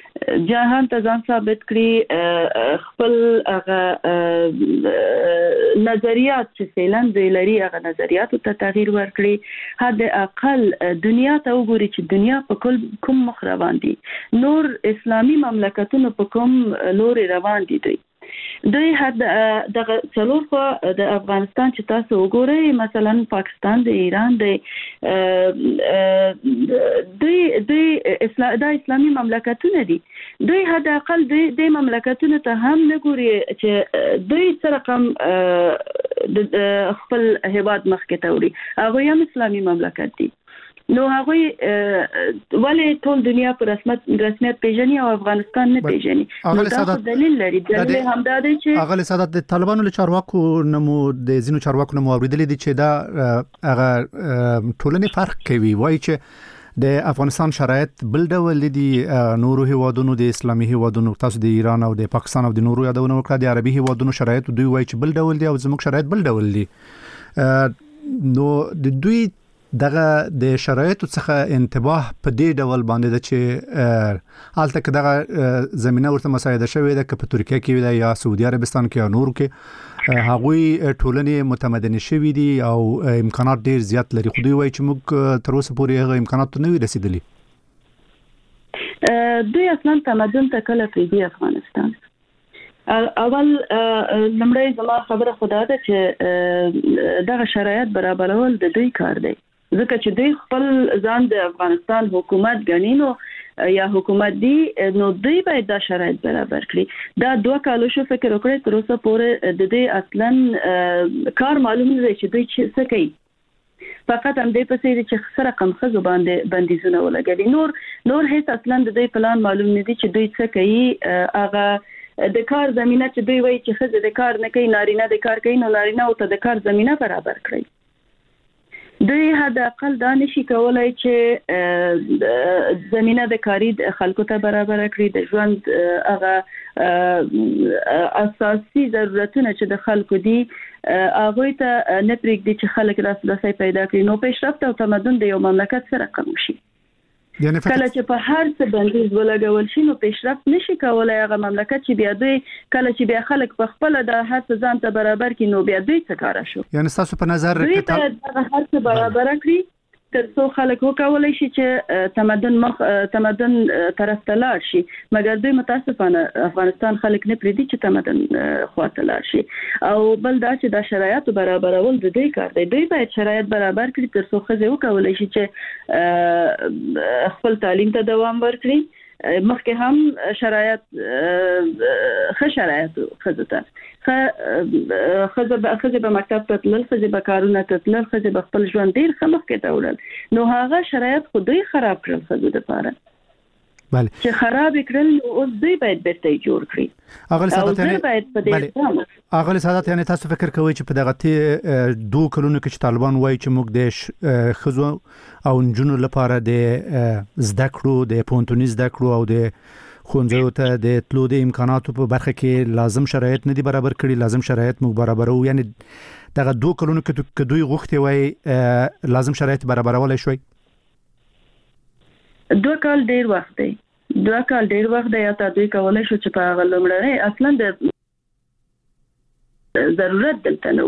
خپل هغه نظریات چې فعلا دوی لري هغه نظریاتو ته تغییر ورکړي حد اقل دنیا ته وګوري چې دنیا په کوم مخ روان دي نور اسلامي مملکتونو په کوم لوري روان دي دوی حد دغه څلور خو د افغانستان چې تاسو وګورئ مثلا پاکستان د ایران د اسلامي مملکتونه دي دوی حد اقل د مملکتونو ته هم نه ګوري چې دوی څه رقم خپل هیواد مخکې ته وړي هغه هم اسلامي مملکت دي نو هغه ولې ټول دنیا په رسمیت پیژني او افغانستان نه پیژني نو دا دلیل لري دلیل هم دا دی چې هغه سادات د طالبانو له چارواکو نمو د زینو چارواکو نمو اوریدل دي چې دا هغه ټولنې فرق کوي وایي چې د افغانستان شرایط بل ډول دي نورو هیوادونو د اسلامي هیوادونو تاسو د ایران او د پاکستان او د نورو یادونه وکړه د عربي هیوادونو شرایط دوی وایي چې بل ډول دي او زموږ شرایط بل ډول دي نو د دوی دغه د شرایطو څخه انتباه په دې ډول باندې د چې حالت کې دغه زمينه ورته مساعده شوې ده چې په ترکیه کې وي یا سعودي عربستان کې یا نور کې هغوی ټولنې متمدن شوي دي او امکانات ډیر زیات لري خو دوی وایي چې موږ تر اوسه پورې هغه امکانات نه وي رسیدلي دوی اصلا تمدن ته کله پریږدي افغانستان اول لمړی زما خبره خدا ده چې دغه شرایط برابرول د دوی کار دی ځکه چې دوی خپل ځان د افغانستان حکومت ګڼي یا حکومت دی نو دوی باید دا شرایط برابر کړي دا 2 کال شو فکر وکړئ تر اوسه پورې د دې اصلا کار معلوم نه دی چې دوی څه کوي فقط هم دې په سری چې سره رقم خزو باندې بندیزونه ولګي نور هیڅ اصلا د دې پلان معلوم نه دی چې دوی څه کوي هغه د کار زمينه چې دوی وایي چې خزه د کار نه کوي نارینه د کار کوي نو نارینه او ته د کار زمينه برابر کړي دوی حد اقل دا نشي کولای چې زمينه د کاری خلکو ته برابر کړي د ژوند هغه اساسي ضرورتونه چې د خلکو دي هغه ته نه پرېږدي چې خلک راسي پیدا کړي نو پیشرفت او تمدن د یو مملکت سره کم شي کله چې په هر څه بندیز ولګول شي نو پیشرفت نشي کولای هغه مملکت چې بیا دوی کله چې بیا خلک په خپل د هر څه ځان ته برابر کړي نو بیا دوی څه کار شو یعنی تاسو په نظر دوی ته هغه هر څه برابر کړي تر څو خلک وکولای شي چې تمدن طرف ته لاړ شي مګر دوی متاسفانه افغانستان خلک نه پریدي چې تمدن خواته لاړ شي او بل دا چې د شرایطو برابرول د دوی کار دی دوی باید شرایط برابر کړي تر څو خزه وکولای شي چې خپل تعلیم ته دوام ورکړي مخکې هم شرایط خزه به مکتب ته تلل خزه به کارونه ته تلل خزه به خپل ژوند ډیر مخکې ته وړل نو هغه شرایط خو دوی خراب کړل خزه د پاره بله چې خراب کړل او دوی باید بیرته جوړ کړي اغل سادات یعنی تاسو فکر کوئ چې په دغه 2 کلونو کې چې طالبان وایي چې موږ د خزو او نجونو لپاره د زده کړو د پونتونی زده کړو او د خونځو ته د تلو د امکاناتو په برخه کې لازم شرایط نه دي برابر کړي لازم شرایط موږ برابرو یعنی دغه 2 کلونو کې دوی غوښتي وای لازم شرایط برابرول شوي 2 کال ډیر وخت دی 2 کال ډیر وخت دی یا دوی کولای شو چې په غلمړی اصلا د ضرورت دلته نو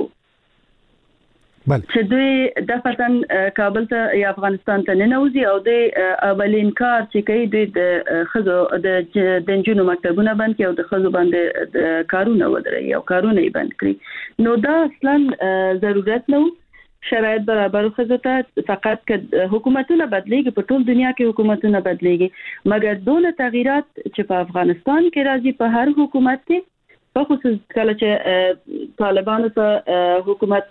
چې دوی د فتن کابل ته یا افغانستان ته نه نوځي او د اولین کار چې کوي د خزو د جنونو مکتبونه بند کړي او د خزو باندې کارونه ودرې او کارونه یې بند کړي نو دا اصلا ضرورت نو شرایط برابر خزو ته فقط که حکومتونه بدليږي په ټول دنیا کې حکومتونه بدليږي مګر دونه تغیرات چې په افغانستان کې راځي په هر حکومت کې په خصوص کله چې طالبانو ته حکومت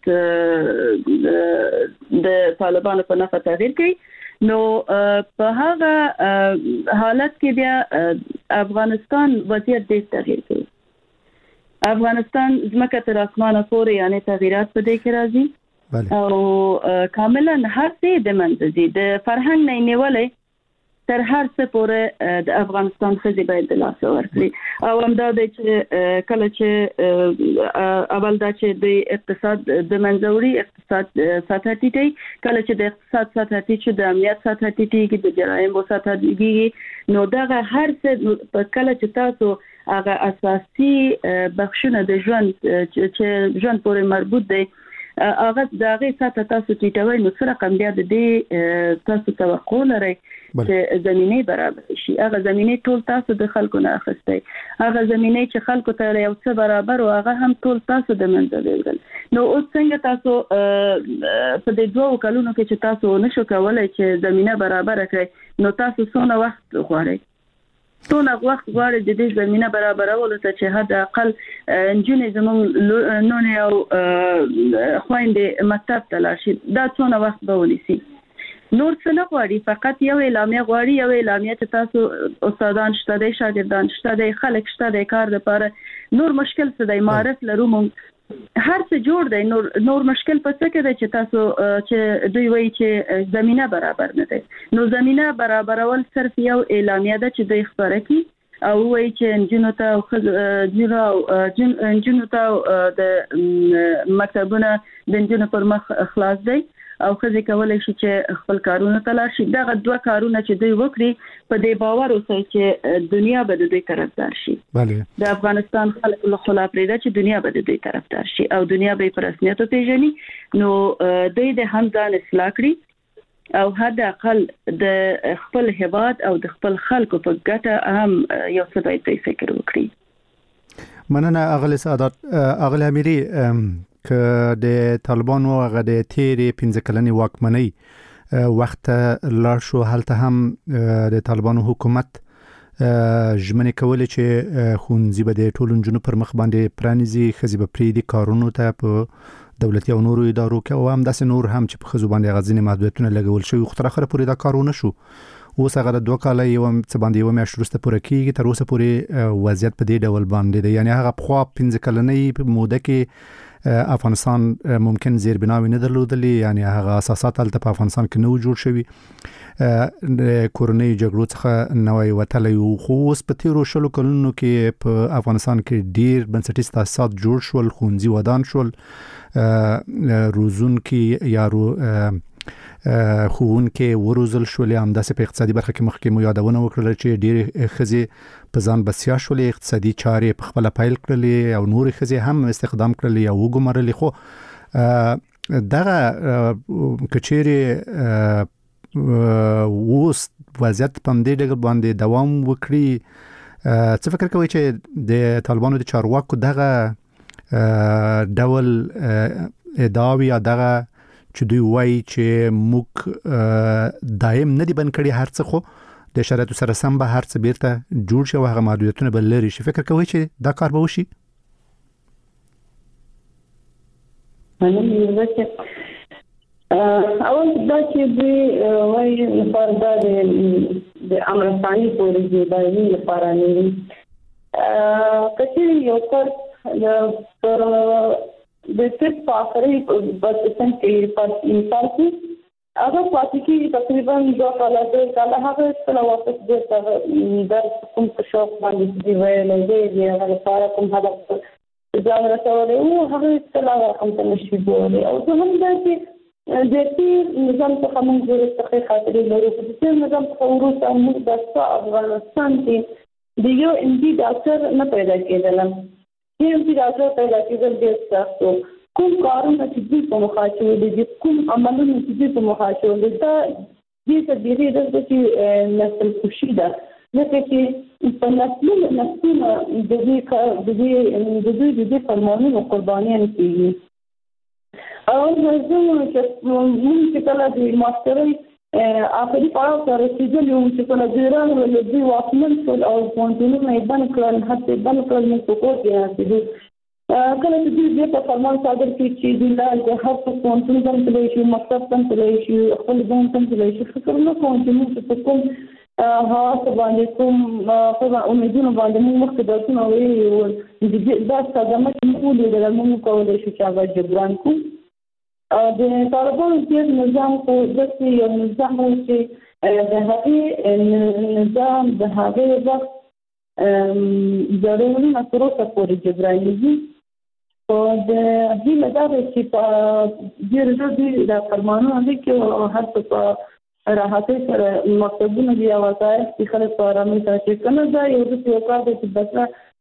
د طالبانو په نفع تغییر کوي نو په هغه حالت کې بیا افغانستان وضعیت ډېر تغییر کوي افغانستان ځمکه تر اسمانه پورې یعنی تغیرات په دې کې راځي او کاملا هر څه د منځي د فرهنګ نه نیولې تر هر څه پورې د افغانستان خزي باید د لاس ورکړي او همدا د کله چې اول دا چې د اقتصاد د منځوري اقتصاد ساتل کیږي کله چې د اقتصاد ساتل کیږي د امنیت ساتل کیږي د جرایم ساتل کیږي نو دا هر څه کله چې تاسو هغه اساسي بخښنه د ژوند چې ژوند پورې مربوط دی هغه دغه ساته تاسو ټیټوي نو سره کم بیا د دې تاسو توقع لرئ چې زمينه برابر شي هغه زمينه ټول تاسو د خلکو نه اخستئ هغه زمينه چې خلکو ته یو څه برابر او هغه هم ټول تاسو د منځ دیول نو اوس څنګه تاسو په دې دوه کلونو کې چې تاسو نشو کولای چې زمينه برابر کړئ نو تاسو څونه وخت غواړئ څونه وخت غواړي د دې زمينه برابرولو ته چې حد اقل انجنې زموږ نون یو خويندې مکتب ته لاړ شي دا څونه وخت به ونیسي نور څه نه غواړي فقط یو اعلامیه غواړي یو اعلامیه چې تاسو استادان شته دي شاګردان شته دي خلک شته دي کار لپاره نور مشکل څه دی معرف لرو هر څه جوړ دی نور مشکل پڅ کې دی چې تاسو چې دوی وایي چې زمينه برابر نه ده نو زمينه برابرول صرف یو اعلامیه ده چې دوی خبره کوي او وایي چې انجنونو ته د مکتبونه د انجنونو پر مخ خلاص دی او خزي کولای شي چې خپل کارونه تلار شي دا دوه کارونه چې دوی وکړي په دې باور اوسئ چې دنیا به د دوی طرفدار شي د افغانستان خلک له خلا پرېدا چې دنیا به د دوی طرفدار شي او دنیا به پر رسمیت پیژني نو دوی د همځان اصلاح کړي او حد اقل د خپل هیواد او د خپل خلکو په ګټه هم یو څه باید فکر وکړي مننه اغلی سعادت اغلی امیری که د طالبانو هغه د تیرې 15 کلنې واکمنۍ وخت لاړ شو هلته هم د طالبانو حکومت ژمنې کولې چې خونځي به د ټولو نجونو پر مخ باندې پرانیزي ښځې به پرېږدي کارونو ته په دولتي او نورو ادارو کې او همداسې نور هم چې په ښځو باندې هغه ځینې محدودیتونه لګول شوي خو تر اخره پورې دا کار ونه شو اوس هغه د 2 کاله یو څه باندې یو میاشت وروسته پوره کېږي تر اوسه پورې وضعیت په دې ډول باندې دی یعنی هغه پخوا 15 کلنۍ موده کې افغانستان ممکن زیربناوي نه درلودلې یعنی هغه اساسات هلته په افغانستان کې نو جوړ شوي د کورنۍ جګړو څخه نوې وتلې خو اوس په تیرو شلو کلونو کې په افغانستان کې ډیر بنسټیز تاسیسات جوړ شول ښوونځي ودان شول روزونکي یا ښوونکي وروزل شولې همداسې په اقتصادي برخه کې مخکې مو یادونه وکړله چې ډېرې ښځې په ځان بسیا شولې اقتصادي چارې په خپله پیل کړلې او نورې ښځې هم استخدام کړلې او وګمارلې خو دغه که چیرې اوس وضعیت په همدې ډول باندې دوام وکړي څه فکر کوئ چې د طالبانو د چارواکو دغه ډول ادعاوې یا دغه چې دوی وایي چې موږ دایم نه دي بند کړي هر څه خو د شرایطو سره سم به هر څه بیرته جوړ شي او هغه محدودیتونه به لرې شي فکر کوئ چې دا کار به وشي اول دا چې دوی وایي لپاره دا د امرستاني پولیسي باندې لپاره نه کچې یو کار د صرف په اخري بس څنګه په انسان کې هغه پاتې کې تقریبا 2 کاله هغه څه واپس در کوم شوق باندې دی ویلې دی هغه لپاره کوم هدف ځان رسولې او هغه څه رقم ته نشي بوله او زه هم دا چې د دې نظام څخه موږ د تحقیق خاطرې لرو چې د دې نظام څخه وروسته موږ د افغانستان کې د یو اندي ډاکټر نه پیدا کېدل یو چې راځي پیدا کېدل د تاسو کوم کارونه چې دوی په مخاطب دي کوم عملونه چې دوی په مخاطب دي دا دې ته د چې نسل خوشي ده لکه چې په نسلونو د دې فرمانونو قربانیان کیږي او زه چې کله د ماسترۍ اخري پړاو ته رسیدلی وم چې کله ډیران له دې واکمن شول او پوهنتونونه یې بند کړل حتی بند کړل موږ په کور کې ناستېدو کله چې دوی دې په فرمان صادر کړي چې دوی لا د هر څه پوهنتون ته تللی شي مکتب ته تللی شي خپل ځان ته تللی شي فکر نه کوم چې موږ په کوم هغه باندې کوم امیدونه باندې موږ مخکې درسونه ویلي دا صدمه چې موږ ولیدله موږ کولی شو چې هغه جبران کړو د طالبانو تیر نظام خو داسې یو نظام و چې د هغې نظام د هغې وخت ضرورونه تر اوسه پورې جبرانېږي خو د هیله دا ده چې په ډېر ژر دوی دا فرمانونه لیکي هر څه په راحتۍ سره مکتبونه دي او وسایل چې خلک په ارامۍ سره چې که نه دا یو داسې یو کار دی چې بس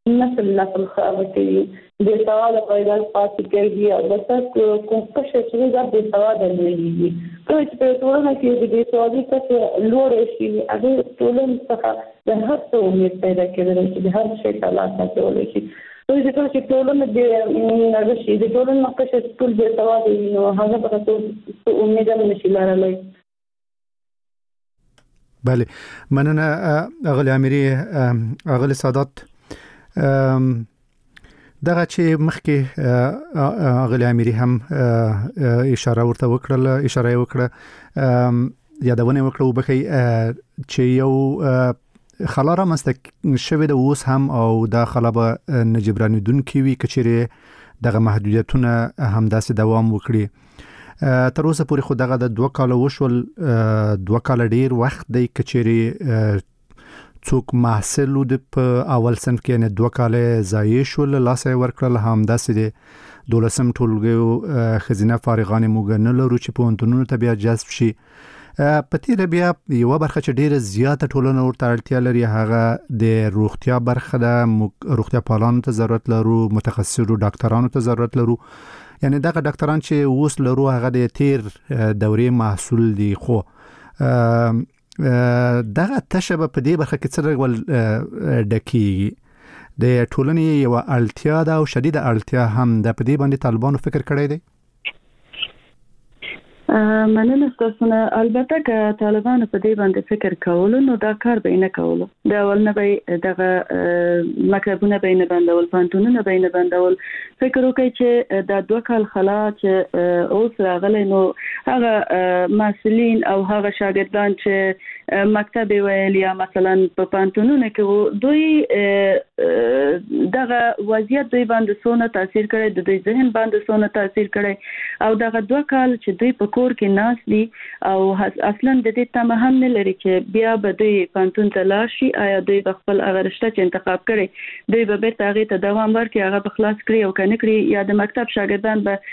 نسل خراب کوي د سوال پیدا پاتې کوي او د تاسو کوم څه چې د سوال دی کوم چې په ټولنه کې د سوالي څخه لوړ شي هغه ټولنه څخه د هر څه امید پیدا کوي چې د هر شي تاسو کولای شي نو د ټولنې ټولنه د هغه شي د ټولنې مخکې ټول د سوال دی نو هغه په تاسو امید هم نشي لرلای. بله مننه اغلی اميري اغلی سادات دغه چې مخکې اغلی اميري هم اشاره وکړه یادونه وکړه وبخي چې یو خلاره مستک شوی د اوس هم او د خلابه نجبرانی دن کی وی کچېره دغه محدودیتونه هم داسې دوام وکړي. تر اوسه پورې خو دغه د 2 کال وشول 2 کال ډیر وخت دی کچېره څوک محصل د په اول صنف کې نه 2 کال ضایع شول لاسه ورکړل هم داسې د دولسم ټولګي خزینه فارغان موږ نه لرو چې په انټونو ته بیا جذب شي. پتی بیا یو برخه چې ډیره زیاته ټولنه ورته اړتیا لري هغه د روغتیا برخه ده روغتیا پالانو ته ضرورت لرو متخصصو ډاکټرانو ته ضرورت لرو یعنی دغه ډاکټران چې اوس لرو هغه د تیر دورې محصول دي خو دغه تشبه په دې برخه کې څه ول ډکیږي د ټولنې یو اړتیا ده او شدید اړتیا هم د په دې باندې طالبانو فکر کړی دی. مننه تاسو نه البته که طالبانو په دې باندې فکر کول نو دا کار به نه کول دا ول نه به دغه مکتبونه به نه بندول پانتونونه به نه بندول فکر وکړي چې دا 2 کال خلا چې اوس راغلی نو هغه مسؤلین او هغه شاګردان چې مکتب ویل یا مثلا په پانتونونه کې دوی دغه وضعیت دوی باندې سونه تاثیر کړي د دوی ذهن باندې سونه تاثیر کړي او دغه 2 کال چې دوی په کور کې ناس دي او اصلا د دې تمه هم نه لري چې بیا به دوی پانتون ته لاړ شي آیا دوی خپل هغه رشته چې انتخاب کړي دوی به بیرته هغه ته دوام ورکړي هغه به خلاص کړي او کنه کړي یا د مکتب شاګردان به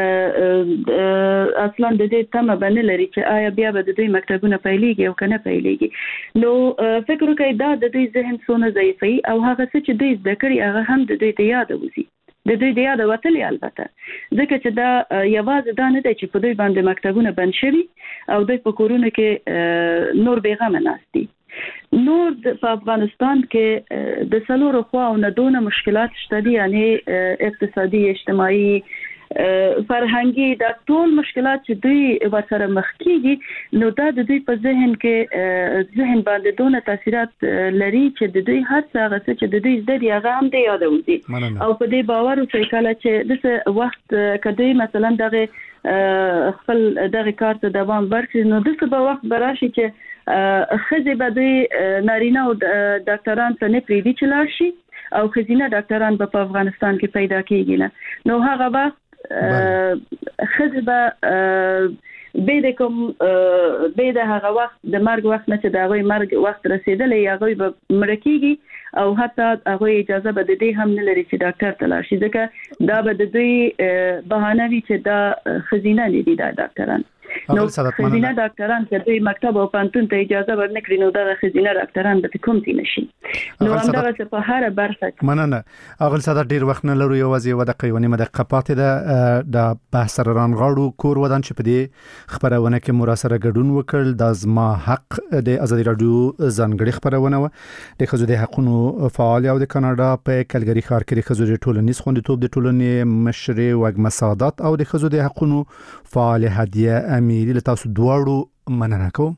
اصلا د دې تمه باندې لري چې آیا بیا به دوی مکتبونه پیلېږي او کنه پیلېږي نو فکر وکړئ دا د دوی ذهن سونه ضعیفي او هغه څه چې دوی زده کړي هغه هم د دوی ته یاد وځي د دوی د یاد وتلې البته ځکه چې دا یوازې دا نه دی چې په دوی باندې مکتبونه بند شوي او دوی په کورونو کې نور بیغمه ناست دي نور په افغانستان کې د څلورو خواو نه دونه مشکلات شته دي یعنی اقتصادي اجتماعي فرهنګي دا ټول مشکلات چې دوی ورسره مخ کیږي نو دا د دوی په ذهن باندې دونه تاثیرات لري چې د دوی هر څه هغه چې د دوی زده هغه هم د یاد وځي او په دې باور اوسئ کله چې د وخت کدی مثلا دغه خپل دغه کار ته دوام ورکړي نو د څه په وخت براشي چې خزه به دوی نارینه او ډاکټران ته نه پریدي چلار شي او خزینه ډاکټران په افغانستان کې پیدا کیږي نه نو هغه وخت خزه به د کوم به د هغه وخت د مرګ وخت نه چې د هغه مرګ وخت رسیدلې هغه به مرکیږي او حتی هغه اجازه به د دې هم نه لري چې ډاکټر ته لاړ شي ځکه دا به د دوی بهانه وي چې دا خزینه نه دي دا ډاکټران نو خزینه ډاکټران چې دوی مکتب او پانتون ته اجازه ورنکړي نو دا خزینه ډاکټران به کوم دي نشي نو همدا څه په هر برخه مننه اغل ساده ډیر وخت نه لرو یوازې و د قیونی مدقه پاتې د بحث ران غاړو کور ودان چې په دې خبرونه کې مراسله ګډون وکړ د ازما حق د ازادي رادیو ځانګړي خبرونه و د خزو د حقونو فعال او د کاناډا په کلګری ښار کې خزو د ټولنیز خوندیتوب د ټولنې مشر وګم سعادت او د خزو د حقونو فعال هدیه اميري لتاسو دواړو مننه کوم.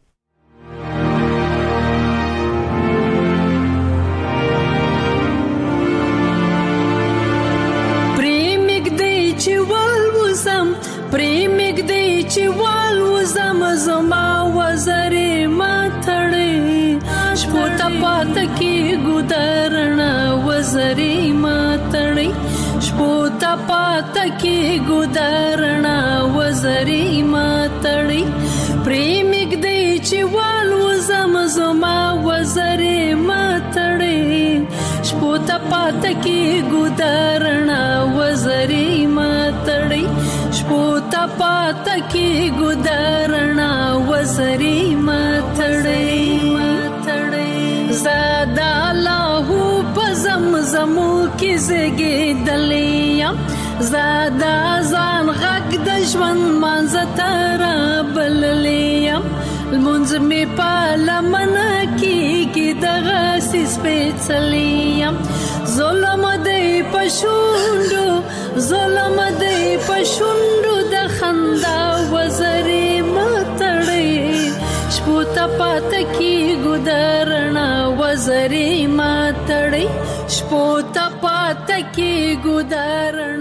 پریمګ دی چې والوزم پریمګ دی چې والوزم زما وزرې ما تړې شپوتا پات کې ګودرنا وزرې ما تړې شپوتا پات کې ګودرنا وزرې ما تړې پریمګ دی چې والوزم زما وزرې ما تړې شپوتا پات کې ګودرنا وزرې ما تړې شپوتا پات کې ګودرنا وزرې ما تړې زادا الله پزم زمو کې زګېدلې زاده ځان غږ د ژوند منځ تر بللې المنځ می پالمن کې دغه سپېڅلې ظلم دې پښوندو ظلم دې پښوندو د خندا وزرې متړې شپوتا پات کی ګدارنا وزرې متړې شپوتا پات کی ګدارنا